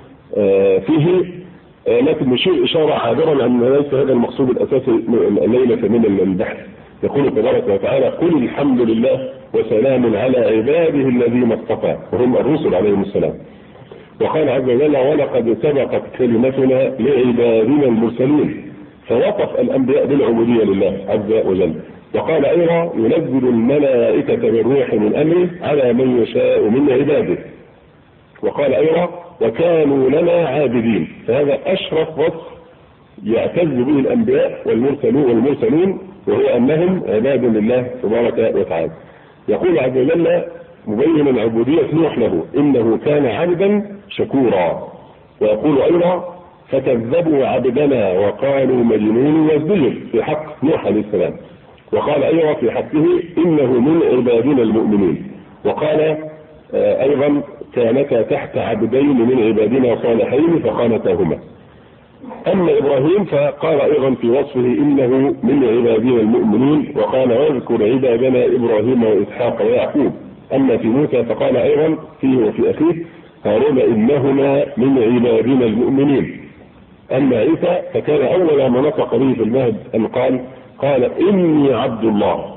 فيه، لكن نشير إشارة عابرا أن ليس هذا المقصود الأساسي الليلة من البحث. يقول تبارك وتعالى: قل الحمد لله وسلام على عباده الذين اصطفى، وهم الرسل عليهم السلام. وقال عز وجل: ولقد سبقت كلمتنا لعبادنا المرسلين، فوصف الأنبياء بالعبودية لله عز وجل. وقال أيضا: ينزل الملائكة بالروح من أمره على من يشاء من عباده. وقال أيضا: وكانوا لنا عابدين. فهذا أشرف وصف يعتز به الأنبياء والمرسلون، وهو أنهم عباد لله تبارك وتعالى. يقول عز وجل مبينا عبودية نوح له: إنه كان عبدا شكورا. ويقول أيضا: فكذبوا عبدنا وقالوا مجنون وازدجر في حق نوح عليه السلام. وقال أيضا في حقه: إنه من عبادنا المؤمنين. وقال أيضا: كانتا تحت عبدين من عبادنا صالحين فخانتاهما. أما إبراهيم فقال أيضا في وصفه: إنه من عبادنا المؤمنين. وقال: واذكر عبادنا إبراهيم وإسحاق ويعقوب. أما في موسى فقال أيضا فيه وفي أخيه: هارون إنهما من عبادنا المؤمنين. أما عيسى فكان أول ما نطق به في المهد أن قال إني عبد الله.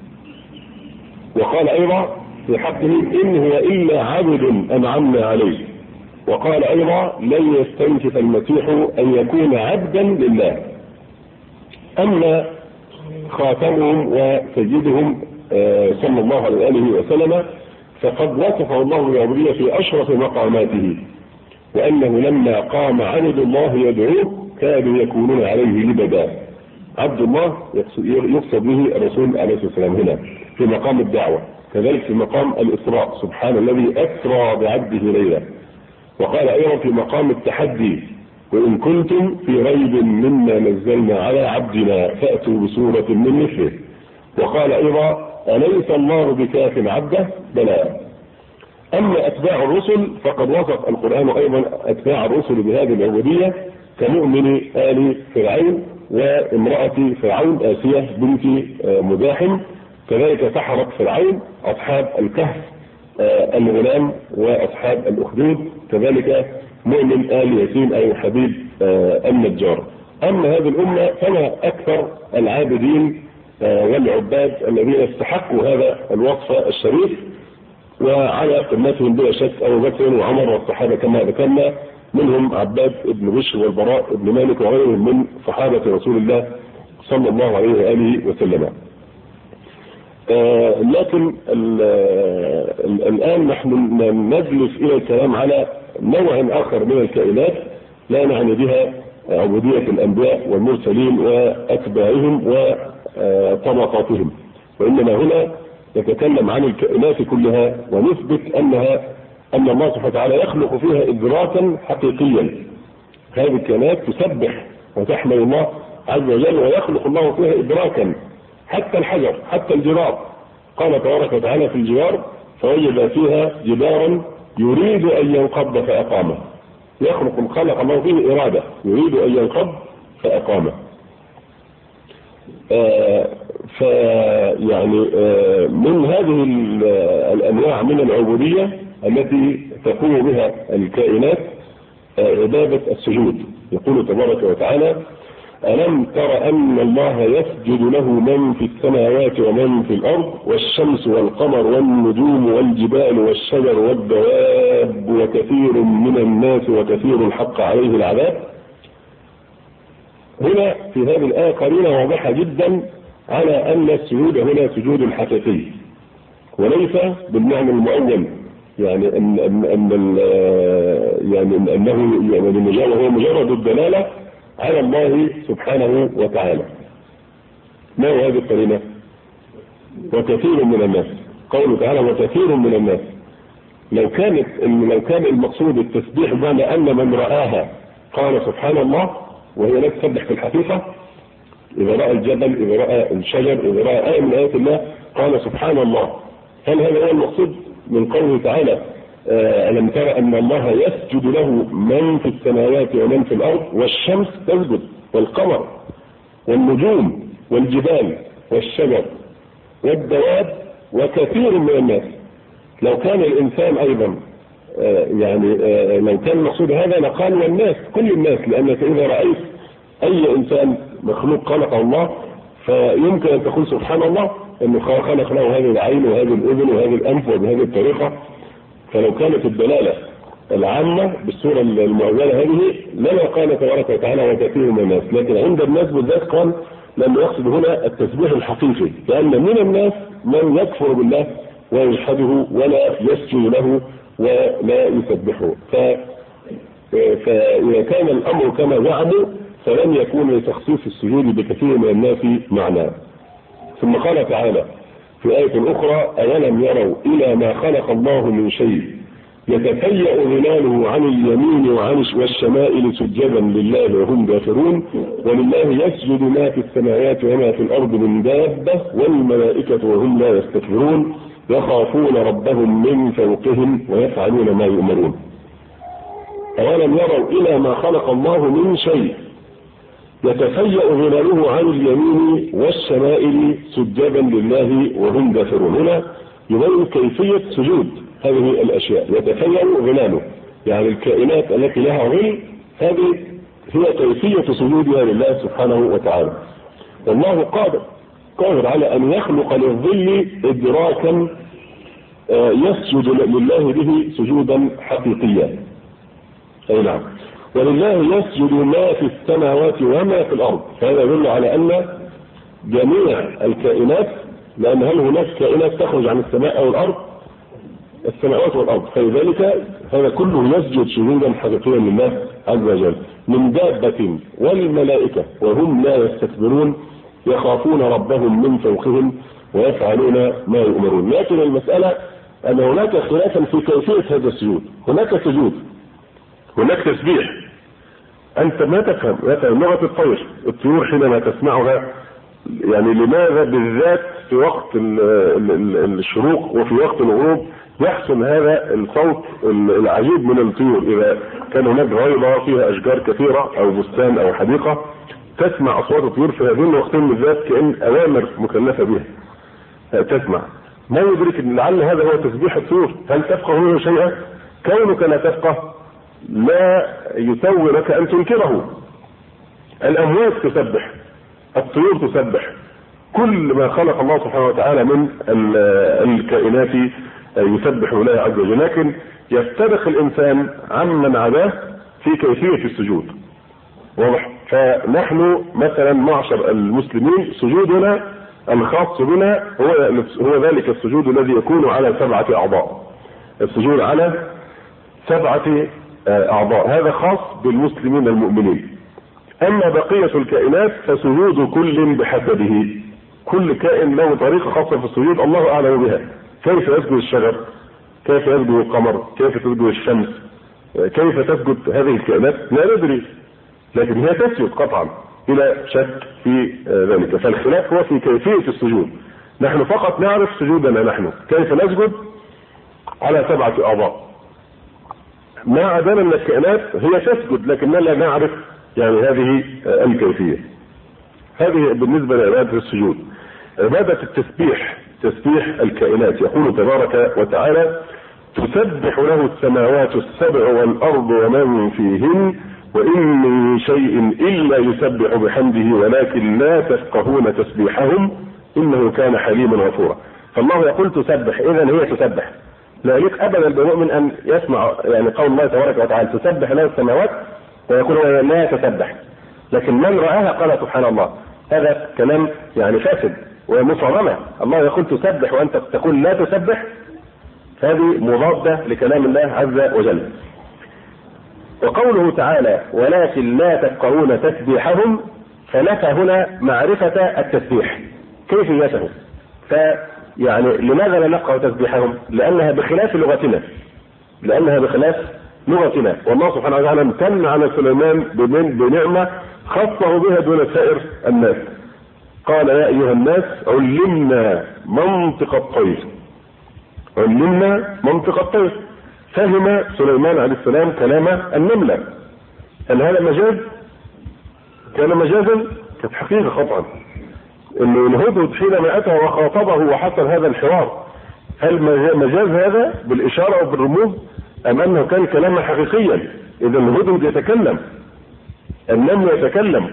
وقال أيضا في حقه: إن هو إلا عبد أنعمنا عليه. وقال أيضا: لن يستنكف المسيح أن يكون عبدا لله. أما خاتمهم وسيدهم صلى الله عليه وسلم فقد وصفه الله بالعبودية في أشرف مقاماته، وأنه لما قام عبد الله يدعوه كانوا يكونون عليه لبدا. عبد الله يقصد به الرسول عليه الصلاة والسلام هنا في مقام الدعوة، كذلك في مقام الإسراء: سبحان الذي أسرى بعبده ليلا. وقال أيضا في مقام التحدي: وإن كنتم في ريب مما نزلنا على عبدنا فأتوا بسورة من مثله. وقال أيضا: أليس الله بكاف عبده؟ بلى. أما أتباع الرسل فقد وصف القرآن أيضا أتباع الرسل بهذه العبودية كمؤمن آل فرعون وامرأة فرعون آسية بنت مزاحم، كذلك سحرة فرعون، أصحاب الكهف الغلام وأصحاب الأخدود، كذلك مؤمن آل ياسين أو حبيب النجار. أما هذه الأمة فما أكثر العابدين والعباد الذين استحقوا هذا الوصف الشريف، وعلى قمتهم بلا شك أبو بكر وعمر والصحابة كما ذكرنا، منهم عباد بن بشر والبراء بن مالك وغيرهم من صحابة رسول الله صلى الله عليه وآله وسلم. لكن الآن نحن نجلس إلى الكلام على نوع آخر من الكائنات لا نعني بها عبودية الأنبياء والمرسلين وأتباعهم وطبقاتهم، وإنما هنا نتكلم عن الكائنات كلها ونثبت أن الله سبحانه وتعالى يخلق فيها إدراكا حقيقيا. هذه الكائنات تسبح وتحمد الله عز وجل، ويخلق الله فيها إدراكا، حتى الحجر، حتى الجدار. قال تبارك وتعالى في الجدار: فوجد فيها جدارا يريد أن ينقض فأقامه. خلق الله فيه إرادة، يريد أن ينقض فأقامه. فيعني من هذه الأنواع من العبودية التي تقوم بها الكائنات عبادة السجود. يقول تبارك وتعالى: ألم تر أن الله يسجد له من في السماوات ومن في الأرض والشمس والقمر والنجوم والجبال والشجر والدواب وكثير من الناس وكثير حق عليه العذاب. هنا في هذه الآية قرينة واضحة جدا على أن السجود هنا سجود حقيقي وليس بالمعنى المؤول، يعني أنه هو مجرد الدلالة على الله سبحانه وتعالى. ما هو هذه القرينة؟ وكثير من الناس. قوله تعالى: وكثير من الناس. لو كان المقصود التسبيح بمعنى أن من رآها قال سبحان الله، وهي لا تسبح في الحقيقة، إذا رأى الجبل، إذا رأى الشجر، إذا رأى آية من آيات الله قال سبحان الله، هل هذا هو المقصود من قوله تعالى: ألم تر أن الله يسجد له من في السماوات ومن في الأرض والشمس تسجد والقمر والنجوم والجبال والشجر والدواب وكثير من الناس؟ لو كان الإنسان أيضا لو كان المقصود هذا لقال والناس، كل الناس، لأنك إذا رأيت أي إنسان مخلوق خلقه الله فيمكن أن تقول سبحان الله أنه خلق له هذه العين وهذه الأذن وهذه الأنف وبهذه الطريقة. فلو كانت الدلالة العامة بالصورة المعولة هذه لما قال تبارك وتعالى وكثير من الناس، لكن عند الناس بالذات قال لأنه يقصد هنا التسبيح الحقيقي، لأن من الناس من يكفر بالله ويجحده ولا يسجد له ولا يسبحه. فإذا كان الأمر كما زعموا فلن يكون لتخصيص السجود بكثير من الناس معناه. ثم قال تعالى في آية أخرى: أولم يروا إلى ما خلق الله من شيء يتفيأ ظلاله عن اليمين والشمائل سجدا لله وهم داخرون ولله يسجد ما في السماوات وما في الأرض من دابة والملائكة وهم لا يستكبرون يخافون ربهم من فوقهم ويفعلون ما يؤمرون. أولم يروا إلى ما خلق الله من شيء يتفيأ ظلاله عن اليمين والشمائل سجدا لله وهم داخرون. هنا يبين كيفية سجود هذه الأشياء. يتفيأ ظلاله يعني الكائنات التي لها ظل، هذه هي كيفية سجودها لله سبحانه وتعالى. والله قادر على أن يخلق للظل إدراكا يسجد لله به سجودا حقيقيا. أي نعم. ولله يسجد ما في السماوات وما في الأرض. فهذا يدل على أن جميع الكائنات، لأن هل هناك كائنات تخرج عن السماء أو الأرض؟ السماوات والأرض. فلذلك هذا كله يسجد سجودا حقيقيا لله عز وجل، من دابة والملائكة وهم لا يستكبرون يخافون ربهم من فوقهم ويفعلون ما يؤمرون. لكن المسألة أن هناك خلافا في كيفية هذا السجود. هناك سجود، هناك تسبيح. أنت ما تفهم لغة الطيور حينما تسمعها، يعني لماذا بالذات في وقت الشروق وفي وقت الغروب يحصل هذا الصوت العجيب من الطيور؟ إذا كان هناك غيضة فيها أشجار كثيرة أو بستان أو حديقة تسمع أصوات الطيور في هذين الوقتين بالذات كأن أوامر مكلفة بها تسمع. ما يدرك أن لعل هذا هو تسبيح الطيور. هل تفقه منه شيئا؟ كونك لا تفقه لا يسوي لك أن تنكره. الأموات تسبح، الطيور تسبح، كل ما خلق الله سبحانه وتعالى من الكائنات يسبح الله عز وجل. لكن يفترق الإنسان عمن عداه في كيفية السجود. واضح؟ فنحن مثلا معشر المسلمين سجودنا الخاص بنا هو ذلك السجود الذي يكون على 7 أعضاء. السجود على 7 أعضاء، هذا خاص بالمسلمين المؤمنين. أما بقية الكائنات فسجود كل بحسبه، كل كائن له طريقة خاصة في السجود الله أعلم بها. كيف يسجد الشجر، كيف يسجد القمر، كيف تسجد الشمس، كيف تسجد هذه الكائنات لا ندري، لكن هي تسجد قطعا بلا شك في ذلك. فالخلاف هو في كيفية السجود. نحن فقط نعرف سجودنا نحن كيف نسجد على 7 أعضاء، ما عدانا من الكائنات هي تسجد لكننا لا نعرف يعني هذه الكيفية. هذه بالنسبة لعبادة السجود. عبادة التسبيح، تسبيح الكائنات، يقول تبارك وتعالى: تسبح له السماوات ال7 والأرض ومن فيهن وإن من شيء إلا يسبح بحمده ولكن لا تفقهون تسبيحهم إنه كان حليما غفورا. فالله يقول تسبح، إذن هي تسبح. لا يليق أبدا بالمؤمن أن يسمع يعني قول الله تبارك وتعالى تسبح له السماوات ويقول هو لا تسبح، لكن من رآها قال سبحان الله. هذا كلام يعني فاسد ومصرمة. الله يقول تسبح وأنت تقول لا تسبح، هذه مضادة لكلام الله عز وجل. وقوله تعالى ولكن لا تفقهون تسبيحهم، فنفى هنا معرفة التسبيح كيفيته. فيعني لماذا لا نفقه تسبيحهم؟ لأنها بخلاف لغتنا، لأنها بخلاف لغتنا. والله سبحانه وتعالى امتن على سليمان بنعمة خصه بها دون سائر الناس. قال يا أيها الناس علمنا منطق الطير، علمنا منطق الطير. فهم سليمان عليه السلام كلام النملة. هل هذا مجاز؟ كان مجازا؟ كانت حقيقة خطأ. انه الهدهد حينما اتى وخاطبه وحصل هذا الحوار، هل مجاز هذا بالاشارة او بالرموز ام انه كان كلاما حقيقيا؟ اذا الهدهد يتكلم، النمل يتكلم.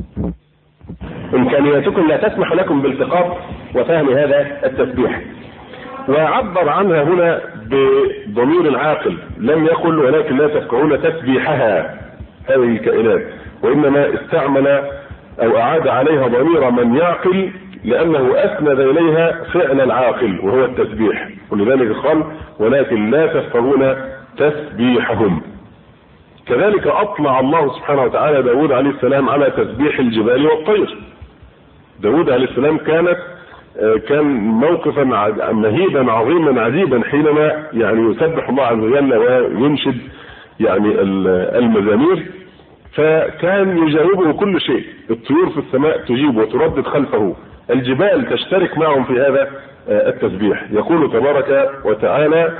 امكانياتكم لا تسمح لكم بالتقاط وفهم هذا التسبيح. وعبر عنها هنا بضمير العاقل، لم يقل ولكن لا تفقهون تسبيحها هذه الكائنات، وانما استعمل او اعاد عليها ضمير من يعقل لانه اسند اليها فعل العاقل وهو التسبيح، ولذلك قال ولكن لا تفقهون تسبيحهم. كذلك اطلع الله سبحانه وتعالى داود عليه السلام على تسبيح الجبال والطير. داود عليه السلام كان موقفا مهيبا عظيما عجيبا حينما يعني يسبح الله عز وجل وينشد يعني المزامير، فكان يجاوبه كل شيء. الطيور في السماء تجيب وتردد خلفه، الجبال تشترك معهم في هذا التسبيح. يقول تبارك وتعالى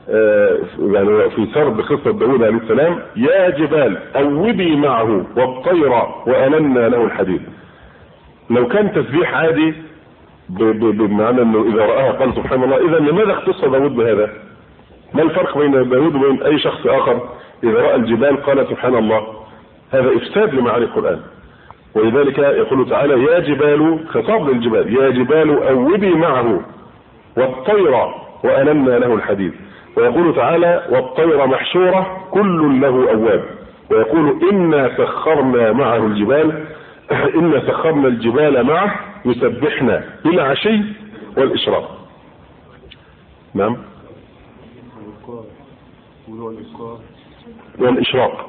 يعني في سرد قصة داود عليه السلام: يا جبال أوبي معه والطير وألنا له الحديد. لو كان تسبيح عادي بمعنى انه اذا رآها قال سبحان الله، اذا لماذا اختص داود بهذا؟ ما الفرق بين داود وبين اي شخص اخر اذا رأى الجبال قال سبحان الله؟ هذا افساد لمعاني القرآن. ولذلك يقول تعالى يا جبال، خطاب للجبال، يا جبال اوبي معه والطير وألنا له الحديد. ويقول تعالى والطير محشورة كل له أواب. ويقول إنا سخرنا معه الجبال، إنا سخرنا الجبال معه يسبحنا بالعشي والإشراق. نعم والإشراق.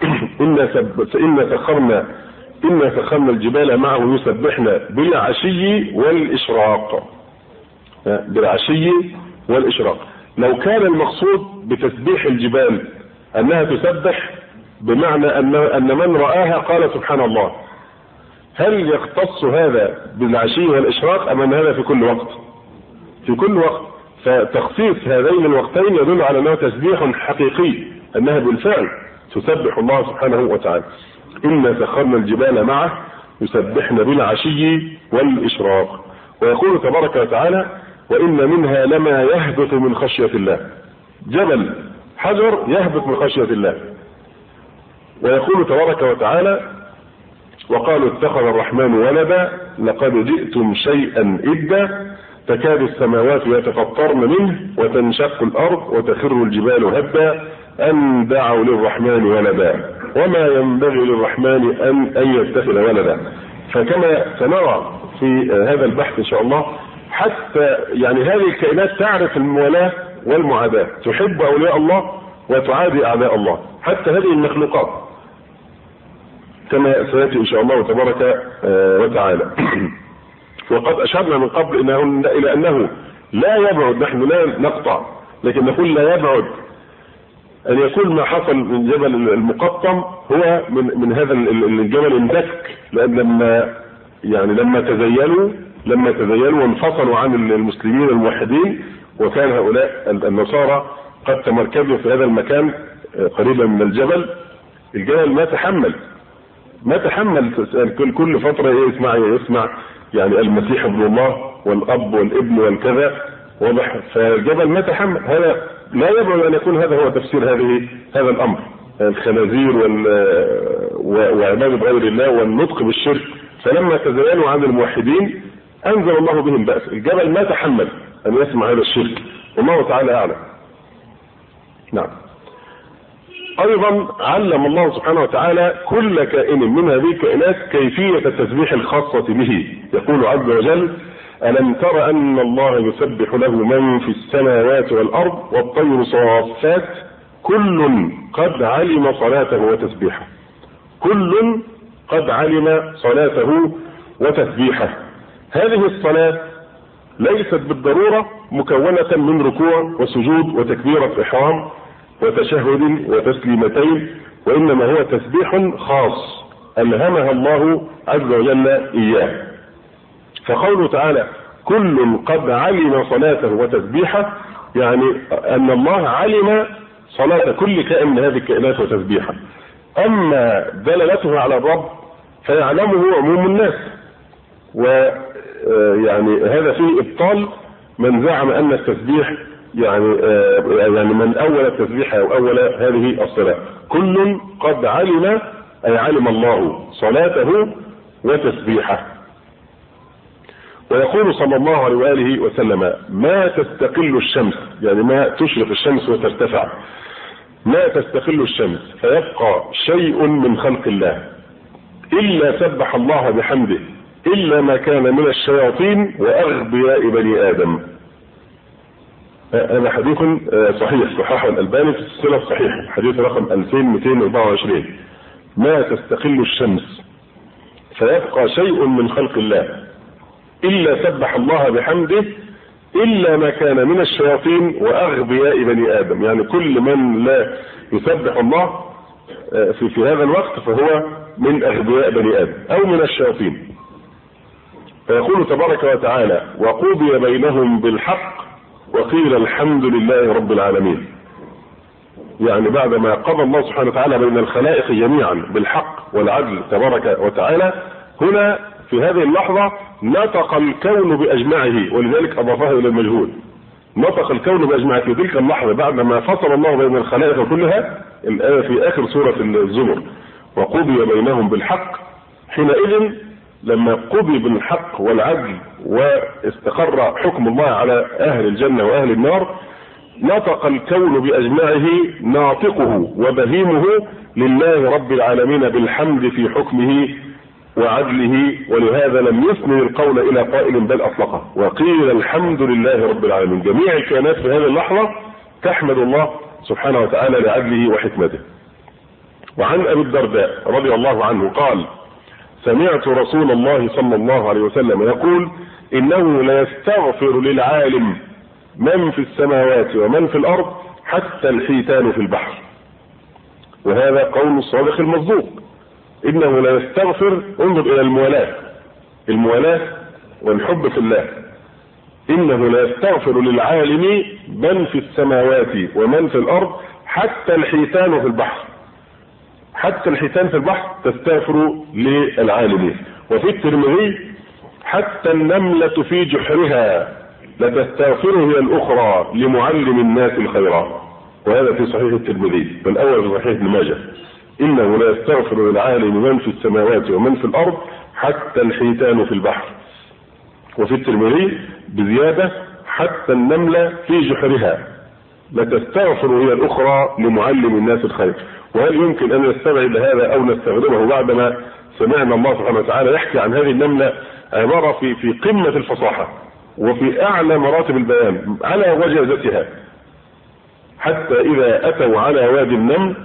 إنا سخرنا الجبال معه يسبحنا بالعشي والإشراق، بالعشي والإشراق. لو كان المقصود بتسبيح الجبال أنها تسبح بمعنى أن من رآها قال سبحان الله، هل يختص هذا بالعشي والإشراق أم أن هذا في كل وقت؟ في كل وقت. فتخصيص هذين الوقتين يدل على أنه تسبيح حقيقي، أنها بالفعل تسبح الله سبحانه وتعالى. إنا سخرنا الجبال معه يسبحنا بالعشي والإشراق. ويقول تبارك وتعالى وإن منها لما يهبط من خشية الله. جبل حجر يهبط من خشية الله. ويقول تبارك وتعالى وقالوا اتخذ الرحمن ولدا لقد جئتم شيئا إدا تكاد السماوات يتفطرن منه وتنشق الأرض وتخر الجبال هدا أن دعوا للرحمن ولدا وما ينبغي للرحمن أن يتخذ ولدا. فكما سنرى في هذا البحث إن شاء الله، حتى يعني هذه الكائنات تعرف الموالاة والمعاداة، تحب أولياء الله وتعادي أعداء الله. حتى هذه المخلوقات كما سيأتي إن شاء الله تبارك وتعالى. وقد أشرنا من قبل إلى أنه لا يبعد، نحن لا نقطع لكن نقول لا يبعد أن يكون ما حصل من جبل المقطم هو من هذا الجبل اندك، لأن لما تزيلوا وانفصلوا عن المسلمين الموحدين، وكان هؤلاء النصارى قد تمركزوا في هذا المكان قريبا من الجبل ما تحمل كل فترة يسمع يعني المسيح ابن الله والأب والابن والكذا، واضح؟ فالجبل ما تحمل هذا. لا يبعد أن يكون هذا هو تفسير هذا الأمر، الخنازير وعبادة غير الله والنطق بالشرك. فلما تزيلوا عن الموحدين أنزل الله بهم بأس. الجبل ما تحمل أن يسمع هذا الشرك، والله تعالى أعلم. نعم. أيضا علم الله سبحانه وتعالى كل كائن من هذه الكائنات كيفية التسبيح الخاصة به. يقول عز وجل: ألم تر أن الله يسبح له من في السماوات والأرض والطير صافات كل قد علم صلاته وتسبيحه. كل قد علم صلاته وتسبيحه. هذه الصلاة ليست بالضرورة مكونة من ركوع وسجود وتكبيرة إحرام وتشهد وتسليمتين، وإنما هو تسبيح خاص ألهمها الله عز وجل إياه. فقوله تعالى كل قد علم صلاته وتسبيحه، يعني أن الله علم صلاة كل كائن من هذه الكائنات وتسبيحه. أما دلالته على الرب فيعلمه عموم الناس، ويعني هذا فيه إبطال من زعم أن التسبيح يعني من أول التسبيح أو أول هذه الصلاة. كل قد علم أي علم الله صلاته وتسبيحه. ويقول صلى الله عليه وآله وسلم: ما تستقل الشمس، يعني ما تشرق الشمس وترتفع، ما تستقل الشمس فيبقى شيء من خلق الله إلا سبح الله بحمده إلا ما كان من الشياطين وأغبياء بني آدم. هذا حديث صحيح صححه الألباني في السلسلة الصحيح، حديث رقم 2224. ما تستقل الشمس فيبقى شيء من خلق الله إلا سبح الله بحمده إلا ما كان من الشياطين وأغبياء بني آدم، يعني كل من لا يسبح الله في هذا الوقت فهو من أغبياء بني آدم أو من الشياطين. فيقول تبارك وتعالى: وقضي بينهم بالحق وقيل الحمد لله رب العالمين. يعني بعدما قضى الله سبحانه وتعالى بين الخلائق جميعا بالحق والعدل تبارك وتعالى، هنا في هذه اللحظة نطق الكون بأجمعه، ولذلك أضافه إلى المجهول. نطق الكون بأجمعه في تلك اللحظة بعدما فصل الله بين الخلائق كلها. الآية في آخر سورة الزمر: وقضي بينهم بالحق. حينئذ لما قضي بالحق والعدل واستقر حكم الله على أهل الجنة وأهل النار، نطق الكون بأجمعه ناطقه وبهيمه لله رب العالمين بالحمد في حكمه وعدله، ولهذا لم يثني القول إلى قائل بل أطلقه وقيل الحمد لله رب العالمين. جميع الكائنات في هذه اللحظة تحمد الله سبحانه وتعالى لعدله وحكمته. وعن أبي الدرداء رضي الله عنه قال: سمعت رسول الله صلى الله عليه وسلم يقول: إنه لا يستغفر للعالم من في السماوات ومن في الأرض حتى الحيتان في البحر. وهذا قول الصادق المصدوق. إنه لا يستغفر، انظر إلى الموالاة والحب في الله. إنه لا يستغفر للعالم من في السماوات ومن في الأرض حتى الحيتان في البحر. حتى الحيتان في البحر تستغفر للعالمين. وفي الترمذي: حتى النملة في جحرها لتستغفر هي الأخرى لمعلم الناس الخيرات. وهذا في صحيح الترمذي، فالأول في صحيح ابن ماجه: إنه لا يستغفر للعالم من في السماوات ومن في الأرض حتى الحيتان في البحر. وفي الترمذي بزيادة: حتى النملة في جحرها لتستغفر هي الأخرى لمعلم الناس الخير. وهل يمكن أن نستبعد هذا أو نستغربه بعدما سمعنا الله سبحانه وتعالى يحكي عن هذه النملة عبارة في قمة الفصاحة وفي أعلى مراتب البيان على وجازتها، حتى إذا أتوا على وادي النمل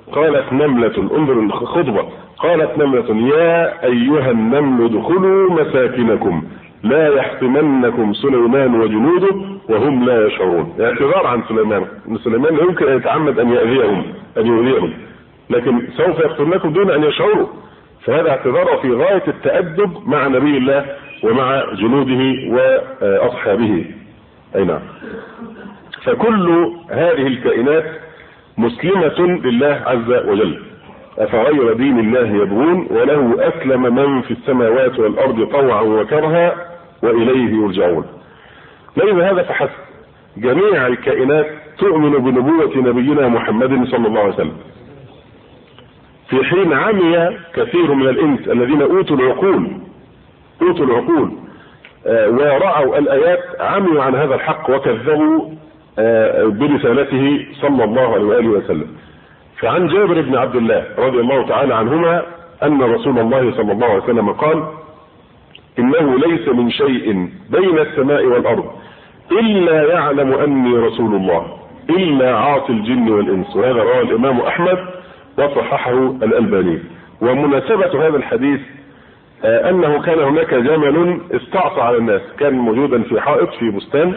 قالت نملة، انظر الخطبة، قالت نملة يا أيها النمل ادخلوا مساكنكم لا يحطمنكم سليمان وجنوده وهم لا يشعرون. اعتذار عن سليمان، ان سليمان لا يمكن ان يتعمد ان يؤذيهم، لكن سوف يقتلنكم دون ان يشعروا. فهذا اعتذار في غاية التأدب مع نبي الله ومع جنوده واصحابه. اي نعم. فكل هذه الكائنات مسلمة لله عز وجل. أفغير دين الله يبغون وله أسلم من في السماوات والأرض طوعا وكرها وإليه يرجعون. ليس هذا فحسب، جميع الكائنات تؤمن بنبوة نبينا محمد صلى الله عليه وسلم، في حين عمي كثير من الإنس الذين أوتوا العقول ورأوا الآيات عميوا عن هذا الحق وكذبوا برسالته صلى الله عليه وآله وسلم. فعن جابر بن عبد الله رضي الله تعالى عنهما أن رسول الله صلى الله عليه وسلم قال إنه ليس من شيء بين السماء والأرض إلا يعلم أني رسول الله إلا عاصي الجن والإنس. وهذا رواه الإمام أحمد وصححه الألباني. ومناسبة هذا الحديث أنه كان هناك جمل استعصى على الناس، كان موجودا في حائط في بستان،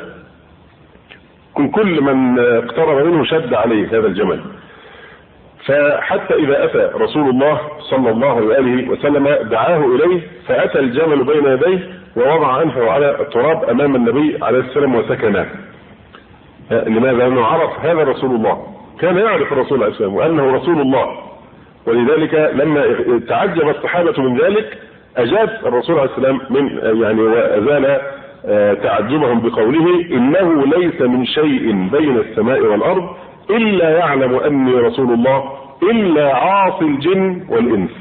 كل من اقترب منه شد عليه هذا الجمل، فحتى إذا أتى رسول الله صلى الله عليه وسلم دعاه إليه، فأتى الجمل بين يديه ووضع أنفه على التراب أمام النبي عليه السلام وسكنه. لماذا؟ لأنه عرف هذا رسول الله، كان يعرف الرسول عليه السلام وأنه رسول الله، ولذلك لما تعجب الصحابة من ذلك أجاب الرسول عليه السلام وأزال تعجبهم بقوله إنه ليس من شيء بين السماء والأرض إلا يعلم أني رسول الله إلا عاصي الجن والإنس.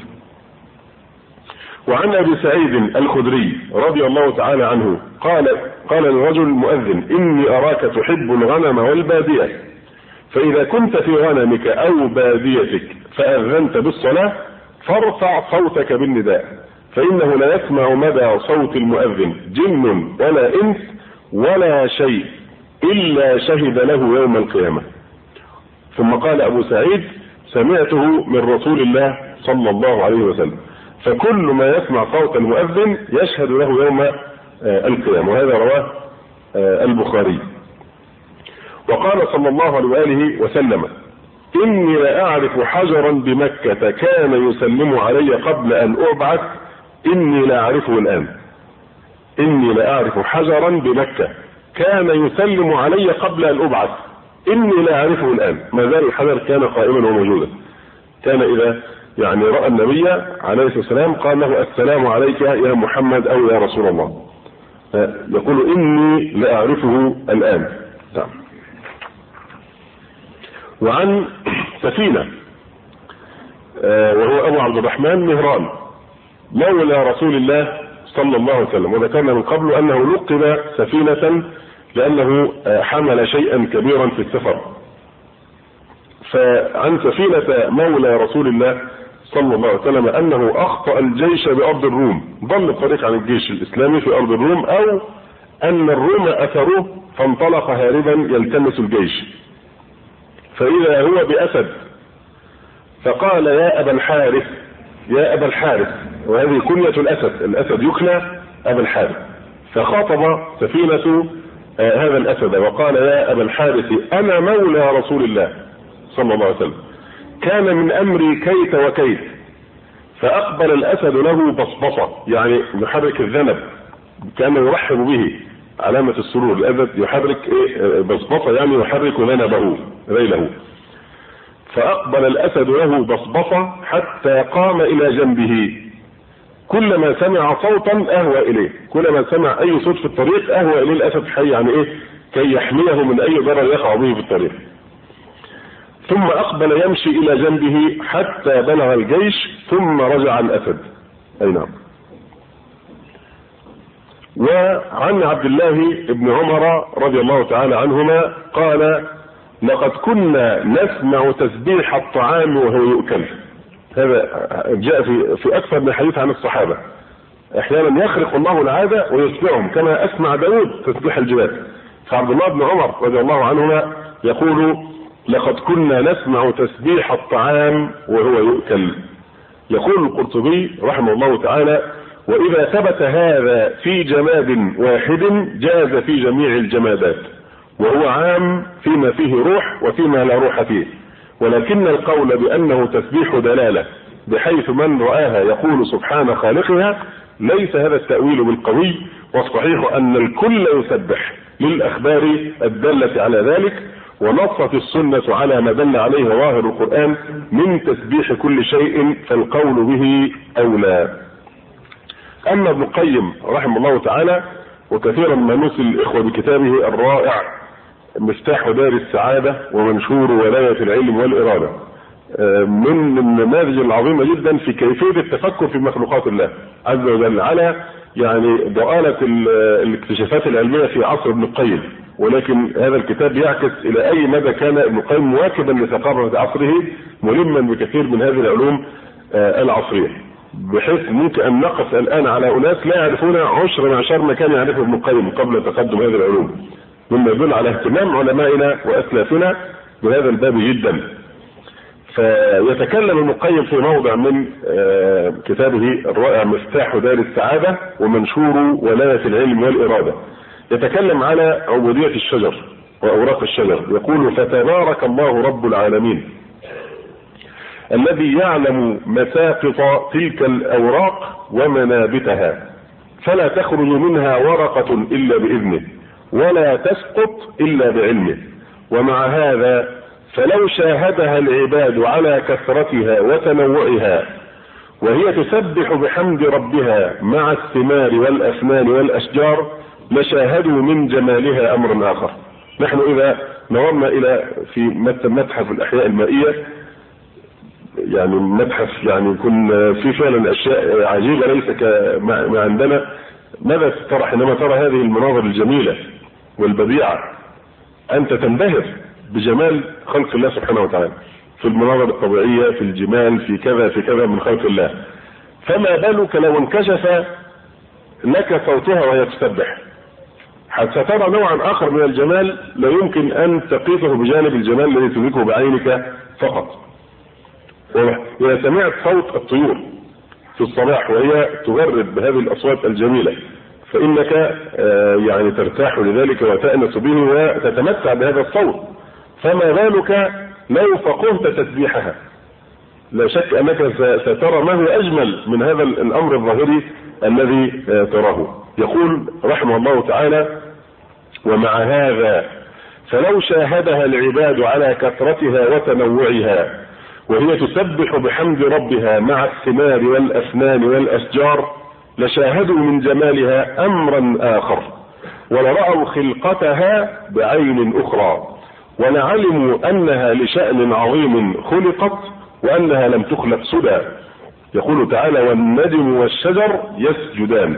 وعن أبي سعيد الخدري رضي الله تعالى عنه قال للرجل المؤذن إني أراك تحب الغنم والبادية، فإذا كنت في غنمك أو باديتك فأذنت بالصلاة فارفع صوتك بالنداء، فإنه لا يسمع مدى صوت المؤذن جن ولا إنس ولا شيء إلا شهد له يوم القيامة. ثم قال أبو سعيد سمعته من رسول الله صلى الله عليه وسلم، فكل ما يسمع صوت المؤذن يشهد له يوم القيامة. وهذا رواه البخاري. وقال صلى الله عليه وآله وسلم إني لأعرف حجرا بمكة كان يسلم علي قبل أن أبعث إني لا أعرفه الآن. إني لأعرف حجرا بمكة كان يسلم علي قبل أن أبعث إني لا أعرفه الآن. ما زال الحجر كان قائما وموجودا، كان إذا رأى النبي عليه الصلاة والسلام قال له السلام عليك يا محمد أو يا رسول الله، يقول إني لا أعرفه الآن. وعن سفينة وهو أبو عبد الرحمن مهران مولى رسول الله صلى الله عليه وسلم، وذكرنا من قبل أنه لقب سفينة لأنه حمل شيئا كبيرا في السفر. فعن سفينة مولى رسول الله صلى الله عليه وسلم أنه أخطأ الجيش بأرض الروم، ضل الطريق عن الجيش الإسلامي في أرض الروم، أو أن الروم أثروه فانطلق هاربا يلتمس الجيش، فإذا هو بأسد فقال يا أبا الحارث يا أبا الحارث، وهذه كنية الأسد يكنى أبا الحارث، فخاطب سفينة هذا الأسد وقال يا أبا الحارث أنا مولى رسول الله صلى الله عليه وسلم، كان من أمري كيت وكيت. فأقبل الأسد له بصبصة، يحرك الذنب، كان يرحب به علامة السرور. الأسد يحرك بصبصة، يحرك ذنبه ذيله. فأقبل الأسد له بصبصة حتى قام إلى جنبه، كلما سمع صوتا أهوى إليه، كلما سمع أي صوت في الطريق أهوى إليه الأسد حي كي يحميه من أي ضرر يقع به في الطريق. ثم أقبل يمشي إلى جنبه حتى بلغ الجيش ثم رجع الأسد. أي نعم. وعن عبد الله بن عمر رضي الله تعالى عنهما قال لقد كنا نسمع تسبيح الطعام وهو يؤكل. هذا جاء في أكثر من حديث عن الصحابة، أحيانا يخرق الله العادة ويسمعهم كما أسمع داود تسبيح الجبال. فعبد الله بن عمر رضي الله عنهما يقول لقد كنا نسمع تسبيح الطعام وهو يؤكل. يقول القرطبي رحمه الله تعالى: وإذا ثبت هذا في جماد واحد جاز في جميع الجمادات، وهو عام فيما فيه روح وفيما لا روح فيه. ولكن القول بأنه تسبيح دلالة بحيث من رآها يقول سبحان خالقها ليس هذا التأويل بالقوي، والصحيح أن الكل يسبح للأخبار الدالة على ذلك، ونصت السنة على ما دل عليه ظاهر القرآن من تسبيح كل شيء، فالقول به أولى. أما ابن القيم رحمه الله تعالى، وكثيرا ما نسل الإخوة بكتابه الرائع مفتاح دار السعادة ومنشور ولاية العلم والإرادة، من النماذج العظيمة جدا في كيفية التفكر في مخلوقات الله عز وجل، على يعني ضآلة الاكتشافات العلمية في عصر ابن القيم. ولكن هذا الكتاب يعكس إلى أي مدى كان ابن القيم مواكبا لثقافة عصره، ملما بكثير من هذه العلوم العصرية، بحيث ممكن أن نقف الآن على أناس لا يعرفون عشر معشر ما كان يعرفه ابن القيم قبل تقدم هذه العلوم، مما يدل على اهتمام علمائنا وأسلافنا بهذا الباب جدا. فيتكلم ابن القيم في موضع من كتابه الرائع مفتاح دار السعادة ومنشور ولاية العلم والإرادة، يتكلم على عبودية الشجر وأوراق الشجر. يقول: فتبارك الله رب العالمين الذي يعلم مساقط تلك الأوراق ومنابتها، فلا تخرج منها ورقة إلا بإذنه ولا تسقط إلا بعلمه. ومع هذا فلو شاهدها العباد على كثرتها وتنوعها وهي تسبح بحمد ربها مع الثمار والأفنان والأشجار لشاهدوا من جمالها أمر آخر. نحن إذا نظرنا إلى في متحف الأحياء المائية، يعني متحف يعني يكون في فعلا أشياء عجيبة ليس كما عندنا، ماذا ترى حينما ترى هذه المناظر الجميلة والبديعة؟ أنت تنبهر بجمال خلق الله سبحانه وتعالى في المناظر الطبيعية، في الجمال، في كذا في كذا من خلق الله. فما بالك لو انكشف لك صوتها وهي تسبح؟ حتى ترى نوعا آخر من الجمال لا يمكن أن تقيسه بجانب الجمال الذي تدركه بعينك فقط. إذا سمعت صوت الطيور في الصباح وهي تغرد بهذه الأصوات الجميلة فإنك يعني ترتاح لذلك وتأنس به وتتمتع بهذا الصوت، فما بالك لو فقهت تسبيحها؟ لا شك أنك سترى ما هو أجمل من هذا الأمر الظاهري الذي تراه. يقول رحمه الله تعالى: ومع هذا فلو شاهدها العباد على كثرتها وتنوعها وهي تسبح بحمد ربها مع الثمار والأفنان والأشجار لشاهدوا من جمالها أمرا آخر، ولرأوا خلقتها بعين أخرى، ولعلموا أنها لشأن عظيم خلقت وأنها لم تخلق سدى. يقول تعالى: والنجم والشجر يسجدان.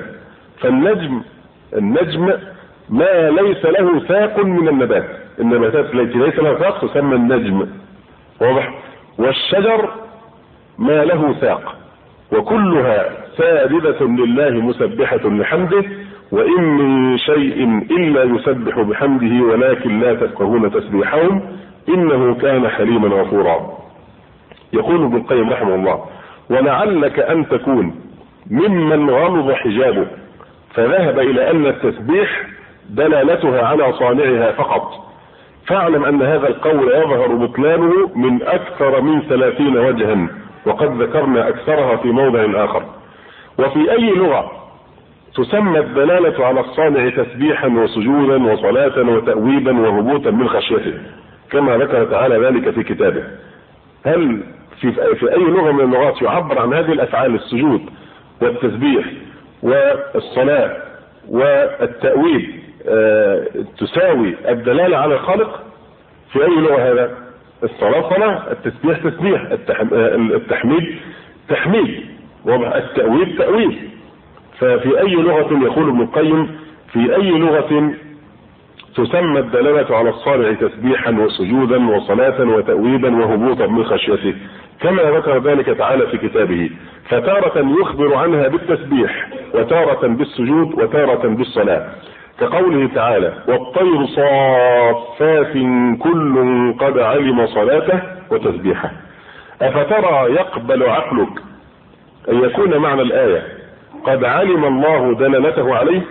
فالنجم ما ليس له ساق من النبات، النباتات التي ليس لها ساق تسمى النجم، واضح؟ والشجر ما له ساق، وكلها ساجدة لله مسبحة لحمده، وإن من شيء إلا يسبح بحمده ولكن لا تفقهون تسبيحهم إنه كان حليما غفورا. يقول ابن القيم رحمه الله: ولعلك أن تكون ممن غمض حجابه فذهب إلى أن التسبيح دلالتها على صانعها فقط، فاعلم أن هذا القول يظهر بطلانه من أكثر من 30 وجها، وقد ذكرنا أكثرها في موضع آخر. وفي أي لغة تسمى الدلالة على الصانع تسبيحا وسجودا وصلاة وتأويبا وهبوطا من خشيته كما ذكر تعالى ذلك في كتابه؟ هل في أي لغة من اللغات يعبر عن هذه الأفعال السجود والتسبيح والصلاة والتأويب تساوي الدلالة على الخالق؟ في أي لغة هذا؟ الصلاة صلاة، التسبيح تسبيح، التحميد تحميد، والتأويب تأويب. ففي أي لغة، يقول ابن القيم، في أي لغة تسمى الدلالة على الصالح تسبيحا وسجودا وصلاة وتأويبا وهبوطا من خشيته كما ذكر ذلك تعالى في كتابه، فتارة يخبر عنها بالتسبيح وتارة بالسجود وتارة بالصلاة. كقوله تعالى والطير صافات كل قد علم صلاته وتسبيحه. أفترى يقبل عقلك أن يكون معنى الآية قد علم الله دلالته عليه؟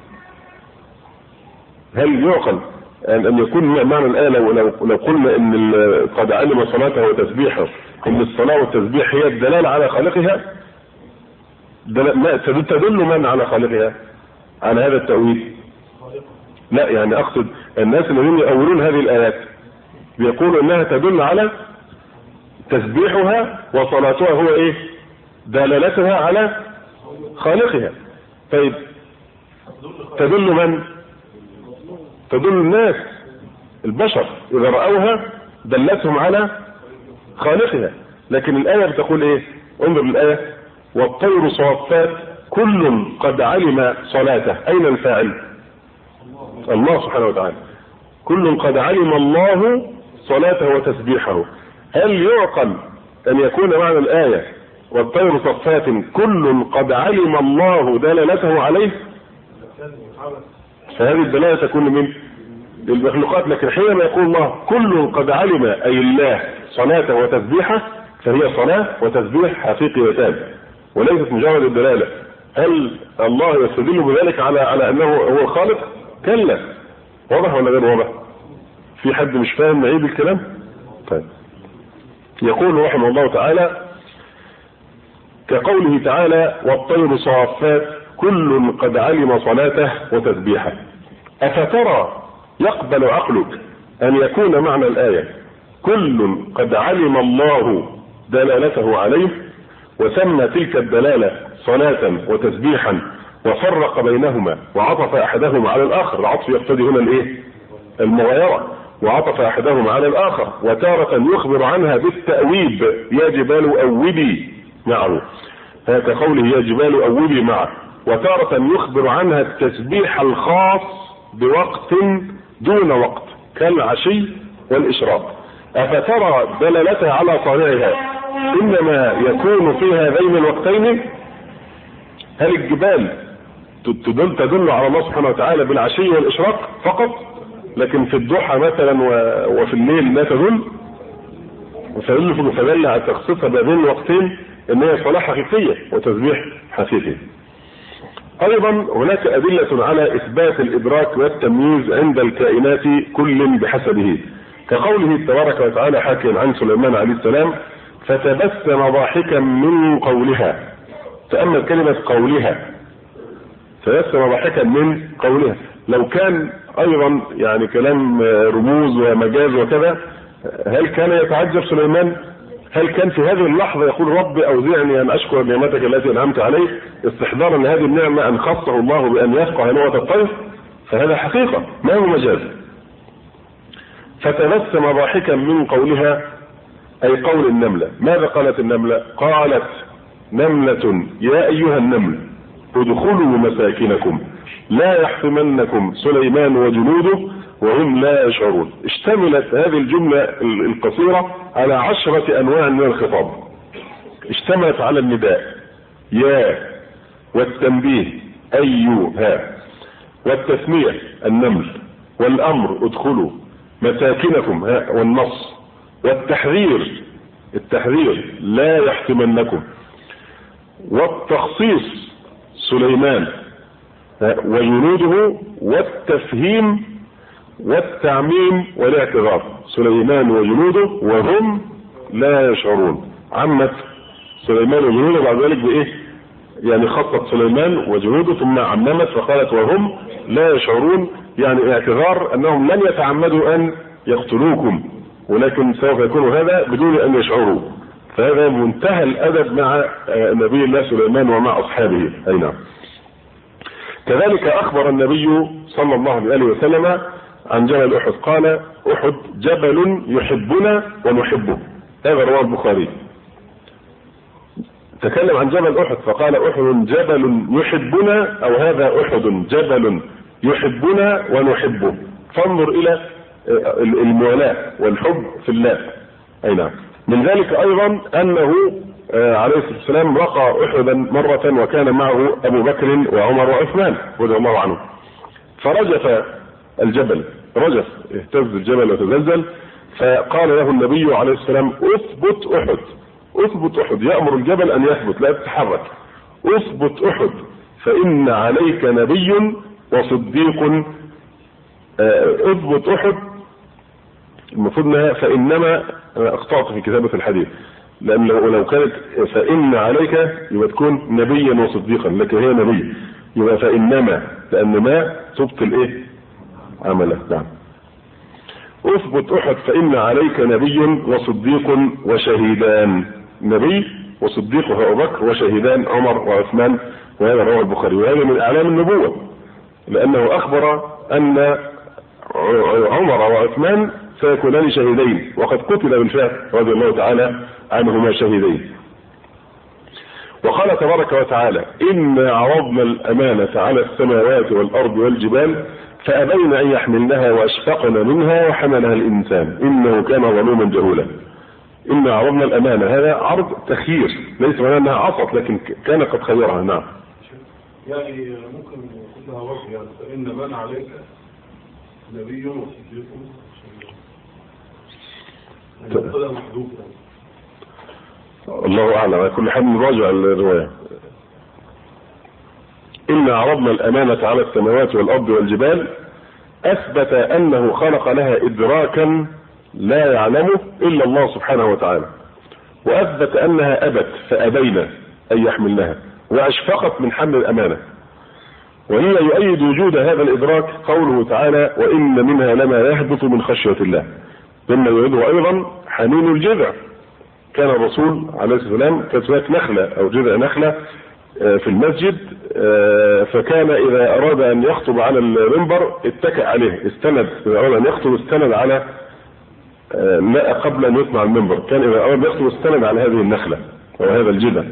هل يعقل أن يكون معنى الآية لو قلنا أن قد علم صلاته وتسبيحه أن الصلاة والتسبيح هي الدلالة على خالقها؟ تدل من على خالقها على هذا التأويل؟ لا، يعني أقصد الناس الذين يؤولون هذه الآيات بيقولوا أنها تدل على تسبيحها وصلاتها هو إيه؟ دلالتها على خالقها. طيب تدل من؟ تدل الناس البشر إذا رأوها دلتهم على خالقها. لكن الآية بتقول إيه؟ انظر للآية والطير صافات كل قد علم صلاته. أين الفاعل؟ الله سبحانه وتعالى. كل قد علم الله صلاته وتسبيحه. هل يعقل أن يكون معنى الآية والطير صفات كل قد علم الله دلالته عليه؟ فهذه الدلالة تكون من المخلوقات. لكن حينما يقول الله كل قد علم أي الله صلاته وتسبيحه فهي صلاة وتسبيح حقيقيتان وليست مجرد الدلالة. هل الله يستدل بذلك على أنه هو الخالق؟ كلا. واضح ولا غير واضح؟ في حد مش فاهم نعيد الكلام؟ طيب يقول رحمه الله تعالى كقوله تعالى والطير صافات كل قد علم صلاته وتسبيحه. أفترى يقبل عقلك أن يكون معنى الآية كل قد علم الله دلالته عليه وسمى تلك الدلالة صلاة وتسبيحا وفرق بينهما وعطف أحدهما على الآخر؟ العطف يقتضي هنا الإيه؟ المغايرة. وعطف أحدهما على الآخر وتارة يخبر عنها بالتأويب يا جبال أوبي معه كقوله يا جبال أوبي معه. وتارة يخبر عنها التسبيح الخاص بوقت دون وقت كالعشي والإشراق. أفترى دلالتها على صانعها إنما يكون في هذين الوقتين؟ هل الجبال تدل على الله سبحانه وتعالى بالعشي والإشراق فقط، لكن في الضحى مثلا وفي الليل لا تدل؟ فدل على تخصيصها بين الوقتين ان هي صلاة حقيقية وتسبيح حقيقي. ايضا هناك ادلة على اثبات الادراك والتمييز عند الكائنات كل بحسبه كقوله تبارك وتعالى حاكيا عن سليمان عليه السلام فتبسم ضاحكا من قولها. تأمل كلمة قولها، تبسم ضاحكا من قولها. لو كان ايضا يعني كلام رموز ومجاز وكذا هل كان يتعجب سليمان؟ هل كان في هذه اللحظة يقول رب أوزعني أن أشكر نعمتك التي أنعمت علي استحضارا لهذه النعمة أن خصه الله بأن يفقه لغة الطير؟ فهذا حقيقة ما هو مجاز. فتبسم ضاحكا من قولها أي قول النملة. ماذا قالت النملة؟ قالت نملة يا أيها النمل ادخلوا مساكنكم لا يحطمنكم سليمان وجنوده وهم لا يشعرون. اشتملت هذه الجملة القصيرة على 10 أنواع من الخطاب. اشتملت على النداء يا والتنبيه أيها والتسمية النمل والأمر ادخلوا مساكنكم والنص التحذير لا يحطمنكم والتخصيص سليمان وجنوده والتفهيم والتعميم والاعتراف سليمان وجنوده وهم لا يشعرون. عمت سليمان وجنوده بعد ذلك بايه؟ يعني خصت سليمان وجنوده ثم عممت فقالت وهم لا يشعرون، يعني اعتذار انهم لن يتعمدوا ان يقتلوكم ولكن سوف يكون هذا بدون ان يشعروا. فهذا منتهى الادب مع نبي الله سليمان ومع اصحابه. اي نعم. كذلك اخبر النبي صلى الله عليه وسلم عن جبل احد قال احد جبل يحبنا ونحبه. هذا رواه البخاري. تكلم عن جبل احد فقال احد جبل يحبنا او هذا احد جبل يحبنا ونحبه. فانظر الى الموالاه والحب في الله. اي نعم. من ذلك ايضا انه عليه الصلاه والسلام رقى احدا مره وكان معه ابو بكر وعمر وعثمان رضي الله عنهم. فرجف الجبل، رجف، اهتز الجبل وتزلزل. فقال له النبي عليه السلام: اثبت احد، اثبت احد، يأمر الجبل ان يثبت لا تتحرك. اثبت احد فإن عليك نبي وصديق. اثبت احد المفروض انها فإنما، انا اخطأت في كتابة الحديث، لان لو كانت فإن عليك يبقى تكون نبيا وصديقا، لكن هي نبي، يبقى فإنما، لأن ما تبطل ايه عمله. نعم. اثبت احد فإن عليك نبي وصديق وشهيدان، نبي وصديق هو ابو بكر، وشهيدان عمر وعثمان، وهذا رواه البخاري، وهذا من اعلام النبوة، لانه اخبر ان عمر وعثمان سيكونان شهيدين، وقد قتل بالفعل رضي الله تعالى عنهما شهيدين. وقال تبارك وتعالى: إنا عرضنا الأمانة على السماوات والأرض والجبال فأبين أن يحملنها وأشفقن منها وحملها الإنسان إنه كان ظلوما جهولا. إنا عرضنا الأمانة، هذا عرض تخيير، ليس معناه أنها عصت، لكن كان قد خيرها. نعم. يعني ممكن كلها وجه، يعني فإن من عليك نبي وصديق يعني محدود. الله أعلم، على كل حال نراجع الرواية. إنا عرضنا الأمانة على السماوات والأرض والجبال، أثبت أنه خلق لها إدراكا لا يعلمه إلا الله سبحانه وتعالى، وأثبت أنها أبت فأبين أن يحملنها، وأشفقت من حمل الأمانة. وهي يؤيد وجود هذا الإدراك قوله تعالى: وإن منها لما يهبط من خشية الله. ثم يؤيده أيضا حنين الجذع. كان الرسول عليه الصلاة والسلام كانت هناك نخلة أو جذع نخلة في المسجد، فكان إذا أراد أن يخطب على المنبر اتكأ عليه، استند، إذا أراد أن يخطب استند على، لا قبل أن يطلع المنبر، كان إذا أراد يخطب استند على هذه النخلة أو هذا الجذع.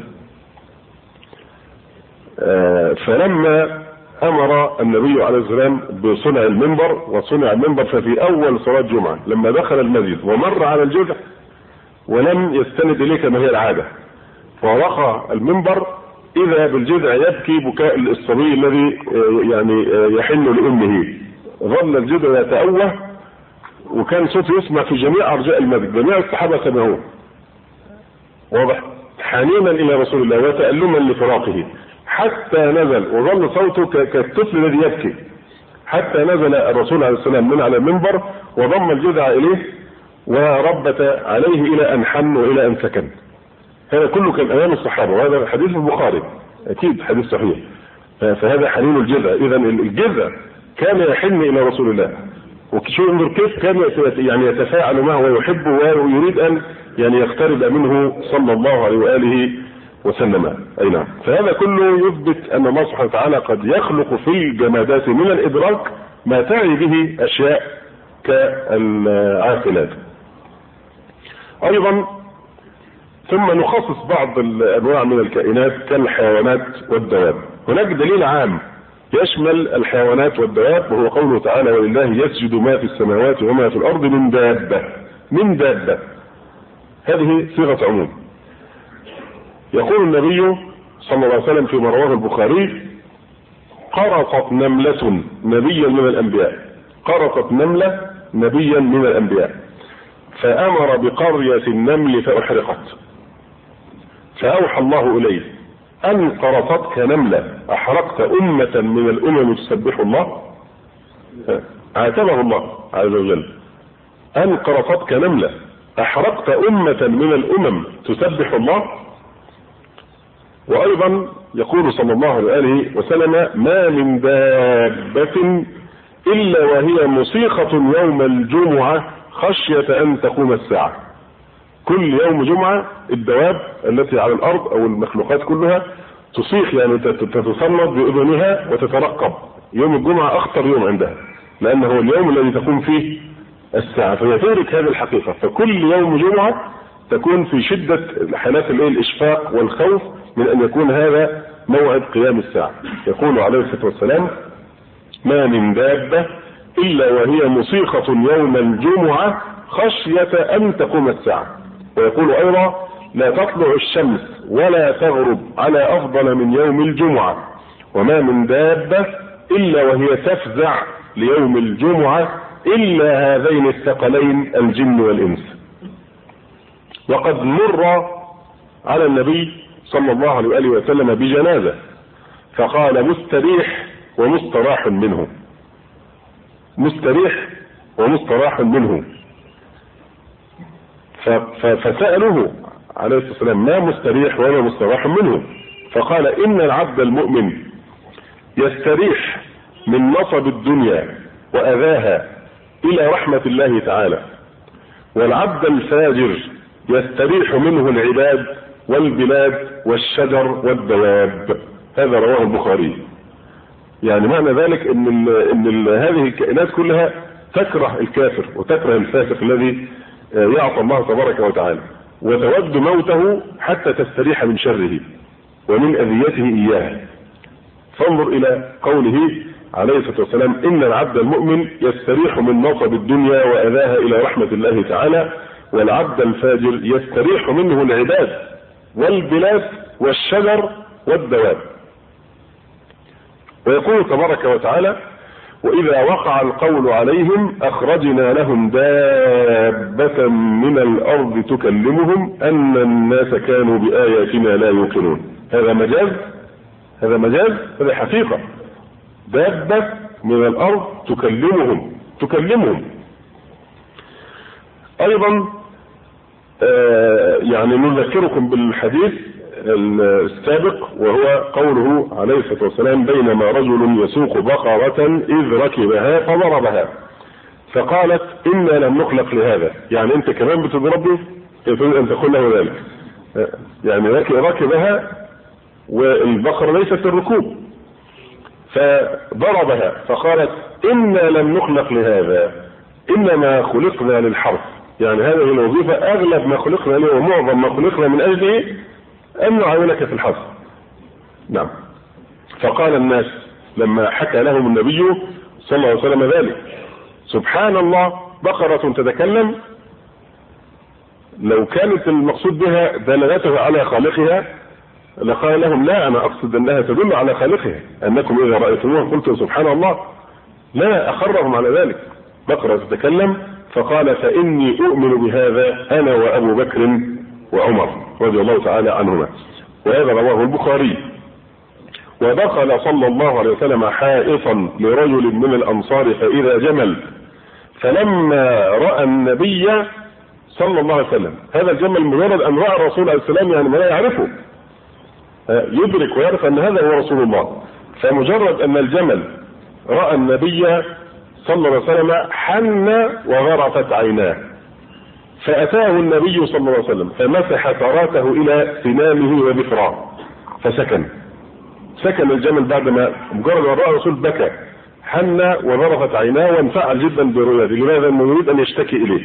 فلما أمر النبي عليه الصلاة والسلام بصنع المنبر، وصنع المنبر ففي أول صلاة جمعة لما دخل المسجد ومر على الجذع ولم يستند إليه كما هي العادة، ورقى المنبر إذا بالجذع يبكي بكاء الصبي الذي يعني يحن لأمه. ظل الجذع يتأوه، وكان صوته يسمع في جميع أرجاء المسجد، جميع الصحابة سمعوه، واضح، حنينا إلى رسول الله وتألما لفراقه، حتى نزل وظل صوته كالطفل الذي يبكي، حتى نزل الرسول عليه السلام من على المنبر وضم الجذع إليه وربت عليه إلى أن حن وإلى أن سكن. هذا كله كان أمام الصحابة، وهذا حديث البخاري أكيد حديث صحيح. فهذا حنين الجذع. إذا الجذع كان يحن إلى رسول الله، وشوف انظر كيف كان يعني يتفاعل معه ويحبه ويريد أن يعني يقترب منه صلى الله عليه وآله وسلم. أي نعم. فهذا كله يثبت أن الله سبحانه وتعالى قد يخلق في الجمادات من الإدراك ما تعي به أشياء كالعاقلات. أيضا ثم نخصص بعض الأنواع من الكائنات كالحيوانات والدواب. هناك دليل عام يشمل الحيوانات والدواب، وهو قوله تعالى: ولله يسجد ما في السماوات وما في الأرض من دابة. من دابة هذه صيغة عموم. يقول النبي صلى الله عليه وسلم فيما رواه البخاري: قرصت نملة نبيا من الأنبياء، قرصت نملة نبيا من الأنبياء، فأمر بقرية النمل فأحرقت، فأوحى الله إليه: أن قرصتك نملة أحرقت أمة من الأمم تسبح الله. عاتبه الله عز وجل: أن قرصتك نملة أحرقت أمة من الأمم تسبح الله. وأيضا يقول صلى الله عليه وسلم: ما من دابة إلا وهي مصيخة يوم الجمعة خشية أن تقوم الساعة. كل يوم جمعة الدواب التي على الأرض أو المخلوقات كلها تصيخ، يعني تتصنط بأذنها وتترقب. يوم الجمعة أخطر يوم عندها، لأنه اليوم الذي تقوم فيه الساعة، فهي تدرك هذه الحقيقة. فكل يوم جمعة تكون في شدة حالات الإشفاق والخوف من أن يكون هذا موعد قيام الساعة. يقول عليه الصلاة والسلام: ما من دابة إلا وهي مصيخة يوم الجمعة خشية أن تقوم الساعة. ويقول أيضا: لا تطلع الشمس ولا تغرب على أفضل من يوم الجمعة، وما من دابة إلا وهي تفزع ليوم الجمعة إلا هذين الثقلين الجن والإنس. وقد مر على النبي صلى الله عليه وآله وسلم بجنازة فقال مستريح ومستراح منه، مستريح ومستراح منه. فسألوه عليه الصلاة والسلام ما مستريح وما مستراح منه؟ فقال إن العبد المؤمن يستريح من نصب الدنيا وأذاها إلى رحمة الله تعالى، والعبد الفاجر يستريح منه العباد والبلاد والشجر والدواب. هذا رواه البخاري. يعني معنى ذلك ان هذه الكائنات كلها تكره الكافر وتكره الفاسق الذي يعصى الله تبارك وتعالى، وتود موته حتى تستريح من شره ومن اذيته اياه. فانظر الى قوله عليه الصلاة والسلام ان العبد المؤمن يستريح من نصب الدنيا واذاها الى رحمة الله تعالى، والعبد الفاجر يستريح منه العباد والبلاد والشجر والدواب. ويقول تبارك وتعالى وإذا وقع القول عليهم أخرجنا لهم دابة من الأرض تكلمهم أن الناس كانوا بآياتنا لا يوقنون. هذا مجاز؟ هذا مجاز؟ هذا حقيقة. دابة من الأرض تكلمهم. أيضا يعني نذكركم بالحديث السابق وهو قوله عليه الصلاة والسلام بينما رجل يسوق بقرة إذ ركبها فضربها فقالت إنا لم نخلق لهذا. يعني أنت كمان بتضربني؟ يقول أن تقول له ذلك. يعني ركبها والبقرة ليست الركوب فضربها فقالت إنا لم نخلق لهذا إنما خلقنا للحرث. يعني هذه الوظيفة أغلب ما خلقنا له ومعظم ما خلقنا من أجله أن نعاونك في الحرث. نعم. فقال الناس لما حكى لهم النبي صلى الله عليه وسلم ذلك سبحان الله بقرة تتكلم. لو كانت المقصود بها دلالته على خالقها لقال لهم لا أنا أقصد أنها تدل على خالقها أنكم إذا رأيتموها قلتم سبحان الله. لا أخرهم على ذلك. بقرة تتكلم فقال فإني أؤمن بهذا أنا وأبو بكر وعمر رضي الله تعالى عنهما. وهذا رواه البخاري. ودخل صلى الله عليه وسلم حائطا لرجل من الأنصار فإذا جمل فلما رأى النبي صلى الله عليه وسلم هذا الجمل مجرد أن رأى الرسول عليه السلام يعني ما لا يعرفه يدرك ويعرف أن هذا هو رسول الله. فمجرد أن الجمل رأى النبي صلى الله عليه وسلم حن وغرفت عيناه فأتاه النبي صلى الله عليه وسلم فمسح ثراته إلى سنامه وذفراه فسكن. سكن الجمل بعدما مجرد أن رأى الرسول بكى حن وغرفت عيناه وانفعل جدا برؤيته. لماذا؟ يريد أن يشتكي إليه.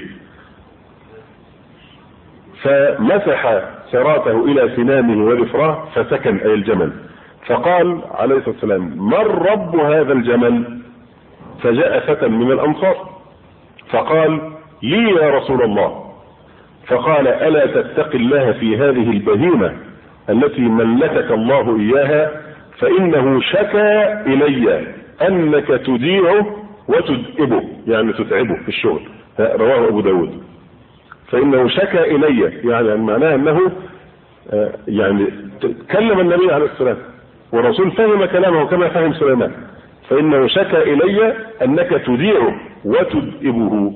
فمسح ثراته إلى سنامه وذفراه فسكن أي الجمل. فقال عليه الصلاة والسلام من رب هذا الجمل؟ فجاء فتى من الأنصار فقال لي يا رسول الله. فقال ألا تتقي الله في هذه البهيمة التي ملكك الله إياها فإنه شكى إلي أنك تديعه وتدئبه يعني تتعبه في الشغل. رواه أبو داود. فإنه شكى إلي يعني معناه أنه يعني تكلم النبي عليه السلام والرسول فهم كلامه كما فهم سليمان. فإنه شكى إلي أنك تديعه وتدئبه.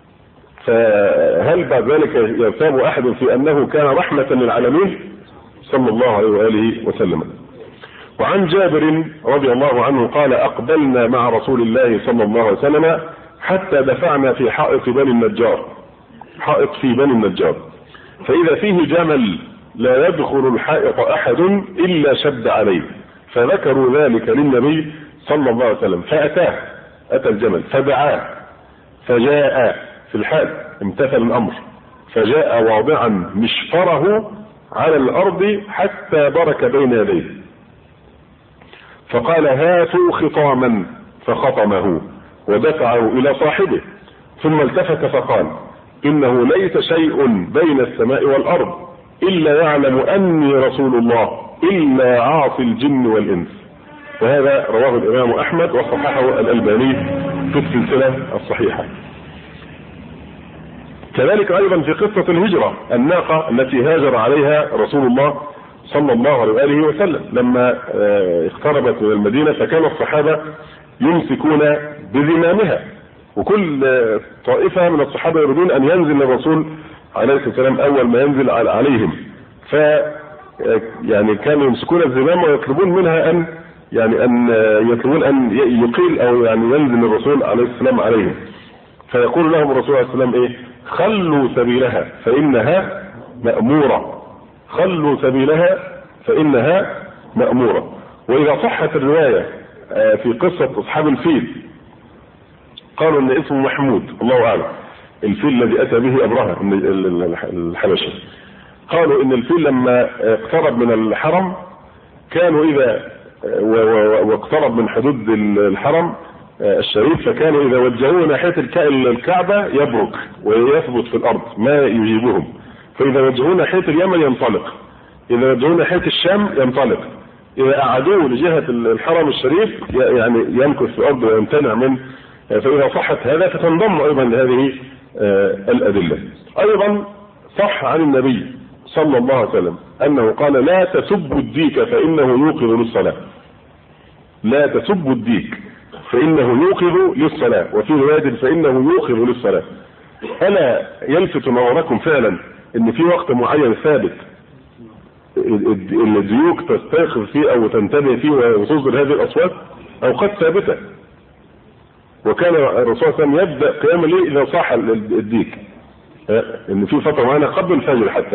فهل بعد ذلك يرتاب أحد في أنه كان رحمة للعالمين صلى الله عليه وآله وسلم. وعن جابر رضي الله عنه قال أقبلنا مع رسول الله صلى الله عليه وسلم حتى دفعنا في حائط بني النجار. حائط في بني النجار فإذا فيه جمل لا يدخل الحائط أحد إلا شد عليه. فذكروا ذلك للنبي صلى الله عليه وسلم فأتاه أتى الجمل فدعاه فجاء في الحال امتثل الأمر فجاء واضعا مشفره على الأرض حتى برك بين يديه فقال هاتوا خطاما فخطمه ودفعه إلى صاحبه ثم التفت فقال إنه ليس شيء بين السماء والأرض إلا يعلم أني رسول الله إلا عاصي الجن والإنس. وهذا رواه الإمام أحمد وصححه الألباني في السلسلة الصحيحة. كذلك أيضا في قصة الهجرة، الناقة التي هاجر عليها رسول الله صلى الله عليه وآله وسلم لما اقتربت من المدينة، فكان الصحابة يمسكون بزمامها، وكل طائفة من الصحابة يريدون أن ينزل الرسول عليه الصلاة والسلام أول ما ينزل عليهم، يعني كانوا يمسكون الزمام ويطلبون منها أن يطلبون أن يقيل أو يعني ينزل الرسول عليه السلام عليهم. فيقول لهم الرسول عليه السلام إيه؟ خلوا سبيلها فإنها مأمورة، خلوا سبيلها فإنها مأمورة. وإذا صحت الرواية في قصة أصحاب الفيل قالوا إن اسمه محمود، الله أعلم، الفيل الذي أتى به أبرهة الحبشي. قالوا إن الفيل لما اقترب من الحرم كانوا إذا واقترب من حدود الحرم الشريف، فكانوا إذا وجهوه ناحية الكعبة يبرك ويثبت في الأرض ما يجيبهم، فإذا وجهوه ناحية اليمن ينطلق، إذا وجهوه ناحية الشام ينطلق، إذا أعادوه لجهة الحرم الشريف يعني يمكث في الأرض ويمتنع من. فإذا صحت هذا فتنضم أيضا لهذه الأدلة. أيضا صح عن النبي صلى الله عليه وسلم أنه قال لا تسبوا الديك فإنه يوقظ للصلاة، لا تسبوا الديك فإنه يوقظ للصلاة، وفي رواية فإنه يوقظ للصلاة. ألا يلفت نظركم فعلا إن في وقت معين ثابت الديوك تستيقظ فيه أو تنتبه فيه وتصدر هذه الأصوات، أوقات ثابتة. وكان الرسول صلى الله عليه وسلم يبدأ قيام الليل إذا صاح الديك، إن في فترة معنا قبل الفجر حتى.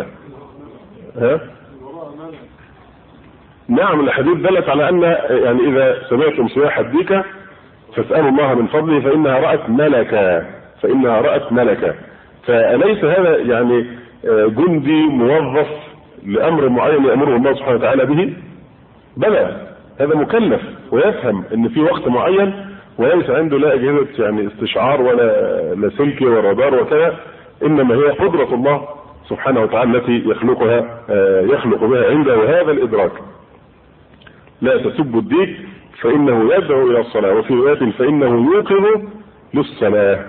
نعم، الحديث دلت على أن يعني إذا سمعتم صياح الديكة فاسألوا الله من فضله فإنها رأت ملكا، فإنها رأت ملكا. فأليس هذا يعني جندي موظف لأمر معين يأمره الله سبحانه وتعالى به؟ بلى، هذا مكلف ويفهم ان في وقت معين، وليس عنده لا اجهزه يعني استشعار ولا لاسلكي ولا رادار وكذا، انما هي قدره الله سبحانه وتعالى التي يخلق بها عنده وهذا الادراك. لا تسبوا الديك فانه يدعو الى الصلاه، وفي روايه فانه يوقظ للصلاه.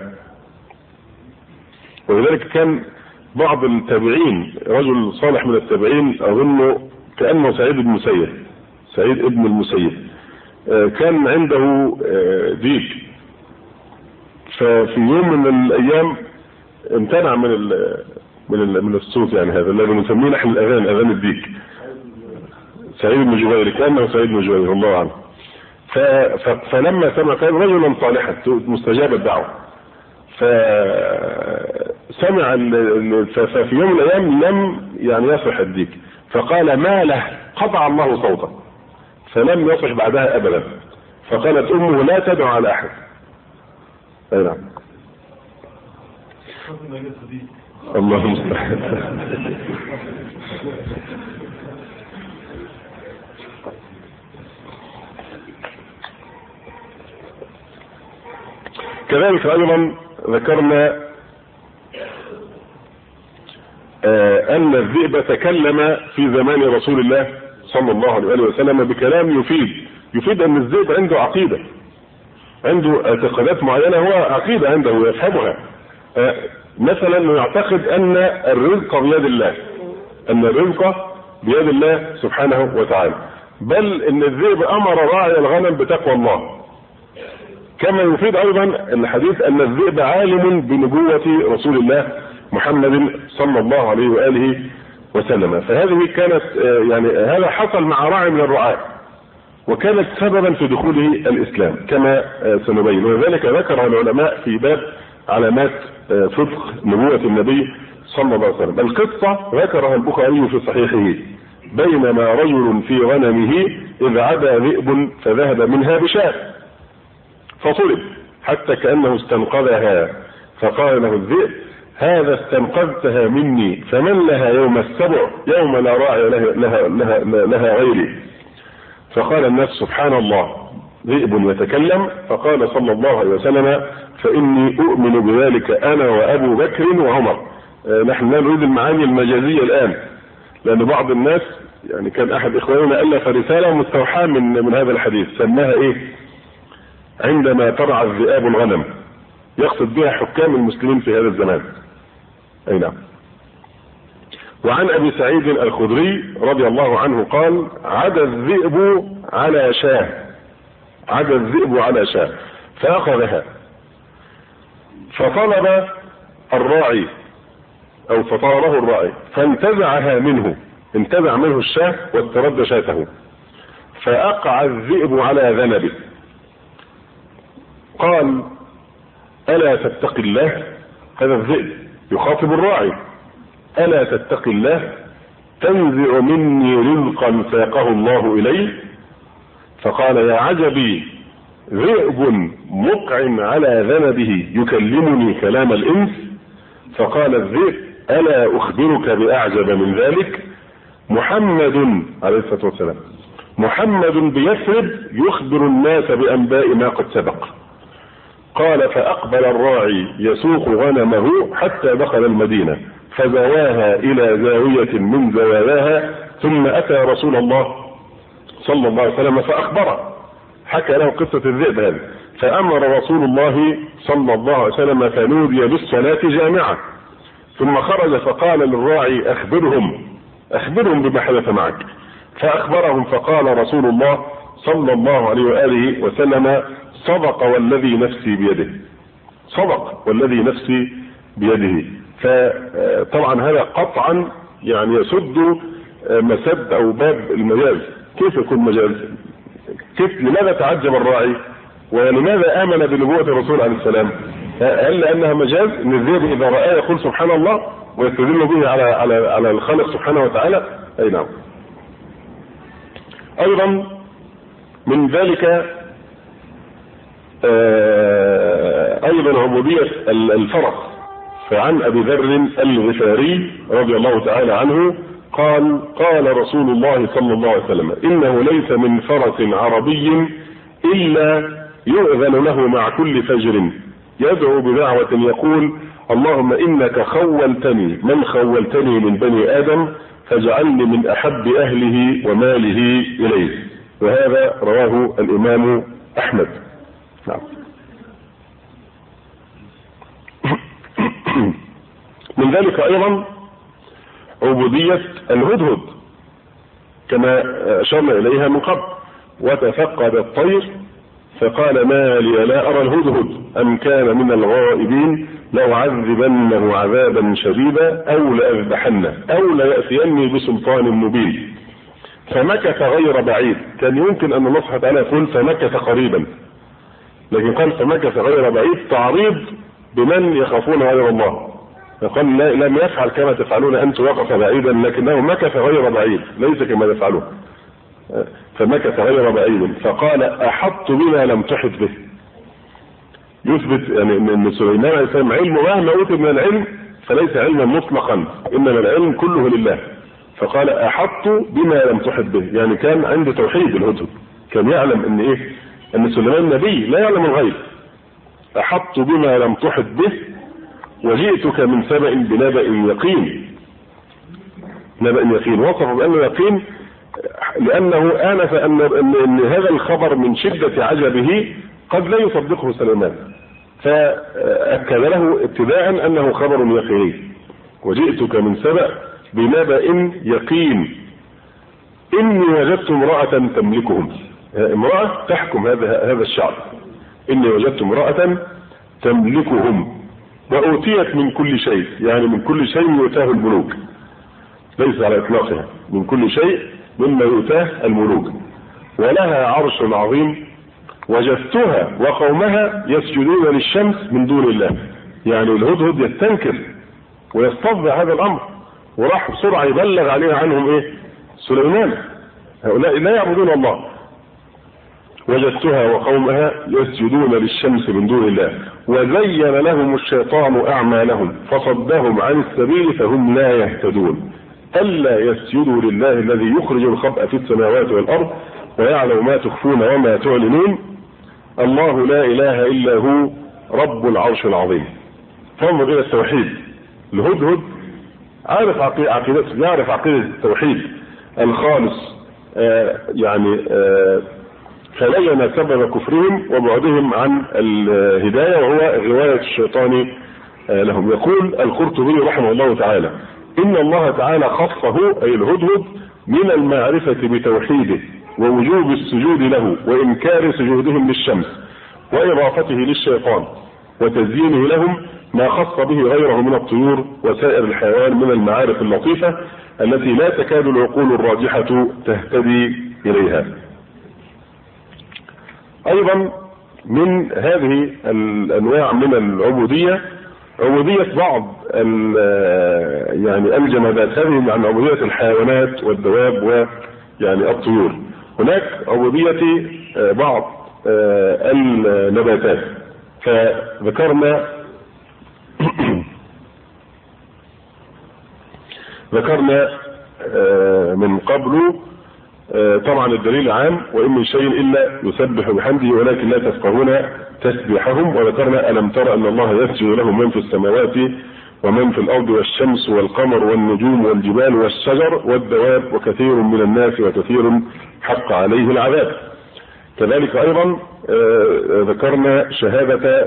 ولذلك كان بعض التابعين، رجل صالح من التابعين اظنه كانه سعيد ابن المسيب، كان عنده ديك، ففي يوم من الايام امتنع من الصوت، يعني هذا الذي نسميه نحن الاذان، اذان الديك. سعيد بن جبير، كانه سعيد بن جبير الله عنه. فلما سمع، كان رجلا صالحا مستجاب الدعوه، فسمع ففي يوم من الايام لم يعني يصح الديك، فقال ما له، قطع الله صوته، فلم يصح بعدها ابدا. فقالت امه لا تدعو على احد. اي نعم، الله المستعان. كذلك ايضا ذكرنا ان الذئب تكلم في زمان رسول الله صلى الله عليه وسلم بكلام يفيد ان الذئب عنده عقيدة، عنده اعتقادات معينة، هو عقيدة عنده يفهمها. مثلا يعتقد ان الرزق بيد الله، ان الرزق بيد الله سبحانه وتعالى، بل ان الذئب امر راعي الغنم بتقوى الله. كما يفيد ايضا الحديث ان الذئب عالم بنبوة رسول الله محمد صلى الله عليه وآله وسلم. فهذه كانت يعني هذا حصل مع راعي من الرعاة، وكانت سببا في دخوله الاسلام كما سنبين. وذلك ذكر العلماء في باب علامات صدق نبوة النبي صلى الله عليه وسلم. القصة ذكرها البخاري في صحيحه: بينما رجل في غنمه إذ عدا ذئب فذهب منها بشاة فصلب حتى كأنه استنقذها، فقال له الذئب: هذا استنقذتها مني، فمن لها يوم السبع يوم لا راعي لها غيري. فقال الناس: سبحان الله، ذئب يتكلم. فقال صلى الله عليه وسلم: فإني أؤمن بذلك أنا وأبو بكر وعمر. نحن لا نريد المعاني المجازية الآن، لأن بعض الناس يعني كان احد اخواننا الف رسالة مستوحاة من هذا الحديث، سماها ايه؟ عندما ترعى الذئاب الغنم، يقصد بها حكام المسلمين في هذا الزمان. اي نعم. وعن ابي سعيد الخدري رضي الله عنه قال: عدا الذئب على شاة، عدا الذئب على شاة فاخذها، فطلب الراعي او فطاره الراعي فانتزعها منه، انتزع منه الشاة واسترد شاته، فاقع الذئب على ذنبه. قال: الا تتقي الله؟ هذا الذئب يخاطب الراعي: الا تتقي الله؟ تنزع مني رزقا ساقه الله الي. فقال: يا عجبي، ذئب مقع على ذنبه يكلمني كلام الانس. فقال الذئب: الا اخبرك باعجب من ذلك؟ محمد عليه الصلاه والسلام، محمد بيثرب يخبر الناس بانباء ما قد سبق. قال: فاقبل الراعي يسوق غنمه حتى دخل المدينة، فزواها الى زاوية من زواياها، ثم اتى رسول الله صلى الله عليه وسلم فاخبره، حكى له قصة الذئب هذه، فامر رسول الله صلى الله عليه وسلم فنودي بالصلاة جامعة، ثم خرج فقال للراعي: اخبرهم بما حدث معك. فاخبرهم، فقال رسول الله صلى الله عليه وآله وسلم: صدق والذي نفسي بيده، صدق والذي نفسي بيده. فطبعا هذا قطعا يعني يسد مسد او باب المجاز. كيف يكون مجاز؟ كيف؟ لماذا تعجب الراعي؟ ولماذا امن بنبوة الرسول عليه السلام؟ هل لانها مجاز؟ ان الذئب اذا رآه يقول سبحان الله ويستدل به على الخالق سبحانه وتعالى؟ اي نعم. ايضا من ذلك ايضا عبودية الفرس. فعن ابي ذر الغفاري رضي الله تعالى عنه قال: قال رسول الله صلى الله عليه وسلم: انه ليس من فرس عربي الا يؤذن له مع كل فجر يدعو بدعوة يقول: اللهم انك خولتني من خولتني من بني ادم فاجعلني من احب اهله وماله اليه. وهذا رواه الامام احمد. نعم. من ذلك ايضا عبودية الهدهد كما اشرنا اليها من قبل: وتفقد الطير فقال: ما لي لا ارى الهدهد ام كان من الغائبين لأعذبنه عذابا شديدا او لأذبحنه او ليأتيني بسلطان مبين. فمكث غير بعيد. كان يمكن ان الله سبحانه وتعالى يقول فمكث قريبا، لكن قال فمكث غير بعيد تعريض بمن يخافون غير الله. فقال: لم يفعل كما تفعلون انتم، وقف بعيدا، لكنه مكث غير بعيد ليس كما تفعلون. فمكث غير بعيد فقال: احط بما لم تحط به. يثبت يعني ان سليمان عليه السلام علمه مهما اوتي من العلم فليس علما مطلقا، انما العلم كله لله. فقال: احط بما لم تحط به، يعني كان عنده توحيد الهدهد، كان يعلم ان ايه؟ ان سليمان نبي لا يعلم الغيب. احط بما لم تحط به وجئتك من سبأ بنبأ يقين. نبأ يقين وصف بأنه يقين لأنه آنف أن هذا الخبر من شدة عجبه قد لا يصدقه سليمان، فأكد له ابتداء أنه خبر يقيني. وجئتك من سبأ بنبأ يقين إني وجدت امرأة تملكهم، امرأة تحكم هذا الشعب. إني وجدت امرأة تملكهم وأوتيت من كل شيء، يعني من كل شيء يؤتاه الملوك، ليس على إطلاقها، من كل شيء مما يؤتاه الملوك، ولها عرش عظيم وجدتها وقومها يسجدون للشمس من دون الله. يعني الهدهد يستنكر ويستفضع هذا الأمر، وراح بسرعة يبلغ عليها عنهم ايه؟ سليمان. هؤلاء لا يعبدون الله. وجدتها وقومها يسجدون للشمس من دون الله وزين لهم الشيطان أعمالهم فصدهم عن السبيل فهم لا يهتدون. ألا يسجدوا لله الذي يخرج الخبأ في السماوات والأرض ويعلم ما تخفون وما تعلنون الله لا إله إلا هو رب العرش العظيم. فانظر إلى التوحيد. الهدهد عارف عقيدته، يعرف عقيدة التوحيد، الخالص فبين سبب كفرهم وبعدهم عن الهداية وهو غواية الشيطان لهم. يقول القرطبي رحمه الله تعالى: إن الله تعالى خصه أي الهدهد من المعرفة بتوحيده ووجوب السجود له وإنكار سجودهم للشمس وإضافته للشيطان وتزيينه لهم ما خص به غيره من الطيور وسائر الحيوان من المعارف اللطيفة التي لا تكاد العقول الراجحة تهتدي إليها. أيضا من هذه الأنواع من العبودية عبودية بعض الجمادات، هذه عن عبودية الحيوانات والدواب والطيور. هناك عبودية بعض النباتات، فذكرنا من قبل طبعا الدليل عام: وإن من شيء إلا يسبح بحمده ولكن لا تفقهون تسبيحهم. وذكرنا: ألم تر أن الله يسجد له من في السماوات ومن في الأرض والشمس والقمر والنجوم والجبال والشجر والدواب وكثير من الناس وكثير حق عليه العذاب. كذلك أيضا ذكرنا شهادة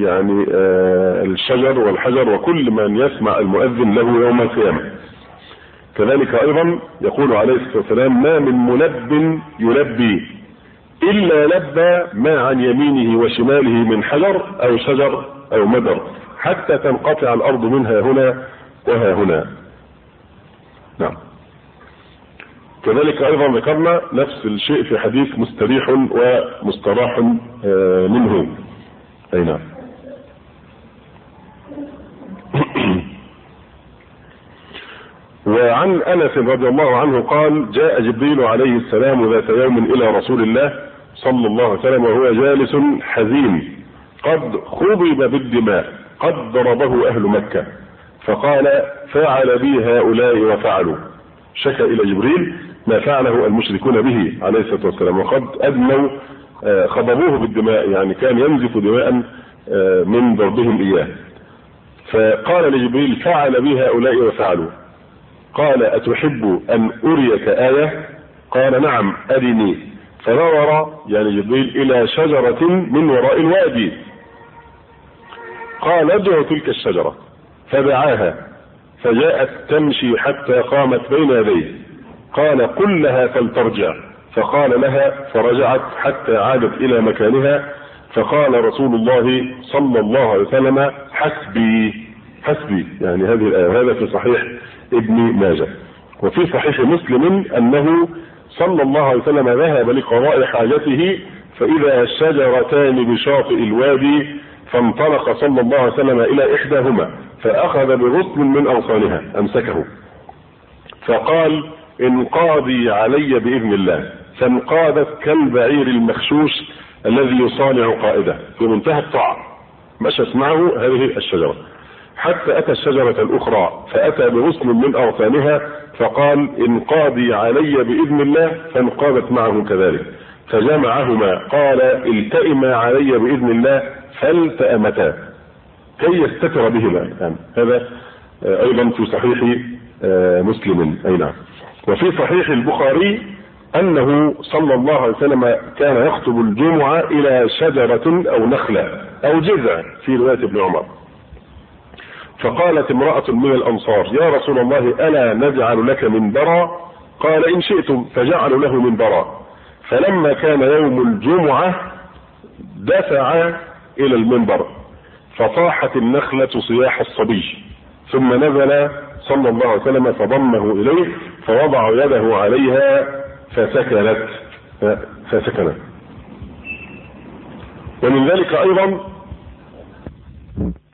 الشجر والحجر وكل من يسمع المؤذن له يوم القيامة. كذلك أيضا يقول عليه الصلاة والسلام: ما من ملب يلبي إلا لبى ما عن يمينه وشماله من حجر أو شجر أو مدر حتى تنقطع الأرض منها هنا وها هنا. نعم. كذلك أيضا ذكرنا نفس الشيء في حديث مستريح ومستراح منه. أي نعم. وعن أنس رضي الله عنه قال: جاء جبريل عليه السلام ذات يوم إلى رسول الله صلى الله عليه وسلم وهو جالس حزين قد خضب بالدماء قد ضربه أهل مكة، فقال: فعل بي هؤلاء وفعلوا. شكى إلى جبريل ما فعله المشركون به عليه الصلاة والسلام، وقد أدنوا خضبوه بالدماء، كان ينزف دماء من ضربهم إياه. فقال لجبريل: فعل بي هؤلاء وفعلوا. قال: أتحب أن أريك آية؟ قال: نعم أرني. فنظر جبريل إلى شجرة من وراء الوادي. قال: ادع تلك الشجرة. فدعاها فجاءت تمشي حتى قامت بين يديه. قال: قل لها فلترجع. فقال لها فرجعت حتى عادت إلى مكانها. فقال رسول الله صلى الله عليه وسلم: حسبي حسبي، هذه الآية. هذا في صحيح ابن ماجه. وفي صحيح مسلم أنه صلى الله عليه وسلم ذهب لقضاء حاجته فإذا شجرتان بشاطئ الوادي، فانطلق صلى الله عليه وسلم إلى إحداهما فأخذ بغصن من أغصانها أمسكه فقال: انقاضي علي بإذن الله. فانقاذت كالبعير المخشوش الذي يصانع قائده، في منتهى الطاعة مشت معه هذه الشجرة حتى أتى الشجرة الأخرى فأتى بغصن من أغصانها فقال: انقاضي علي بإذن الله. فانقاذت معه كذلك فجمعهما. قال: التئما علي بإذن الله. فالتأمتا كي يستتر بهما. هذا أيضا في صحيح مسلم. أي نعم. وفي صحيح البخاري أنه صلى الله عليه وسلم كان يخطب الجمعة إلى شجرة أو نخلة أو جذع في رواية ابن عمر. فقالت امرأة من الأنصار: يا رسول الله ألا نجعل لك منبرا؟ قال: إن شئتم. فجعلوا له منبرا. فلما كان يوم الجمعة دفع إلى المنبر فطاحت النخلة صياح الصبي، ثم نزل صلى الله عليه وسلم فضمه إليه فوضع يده عليها فسكنت. ومن ذلك أيضا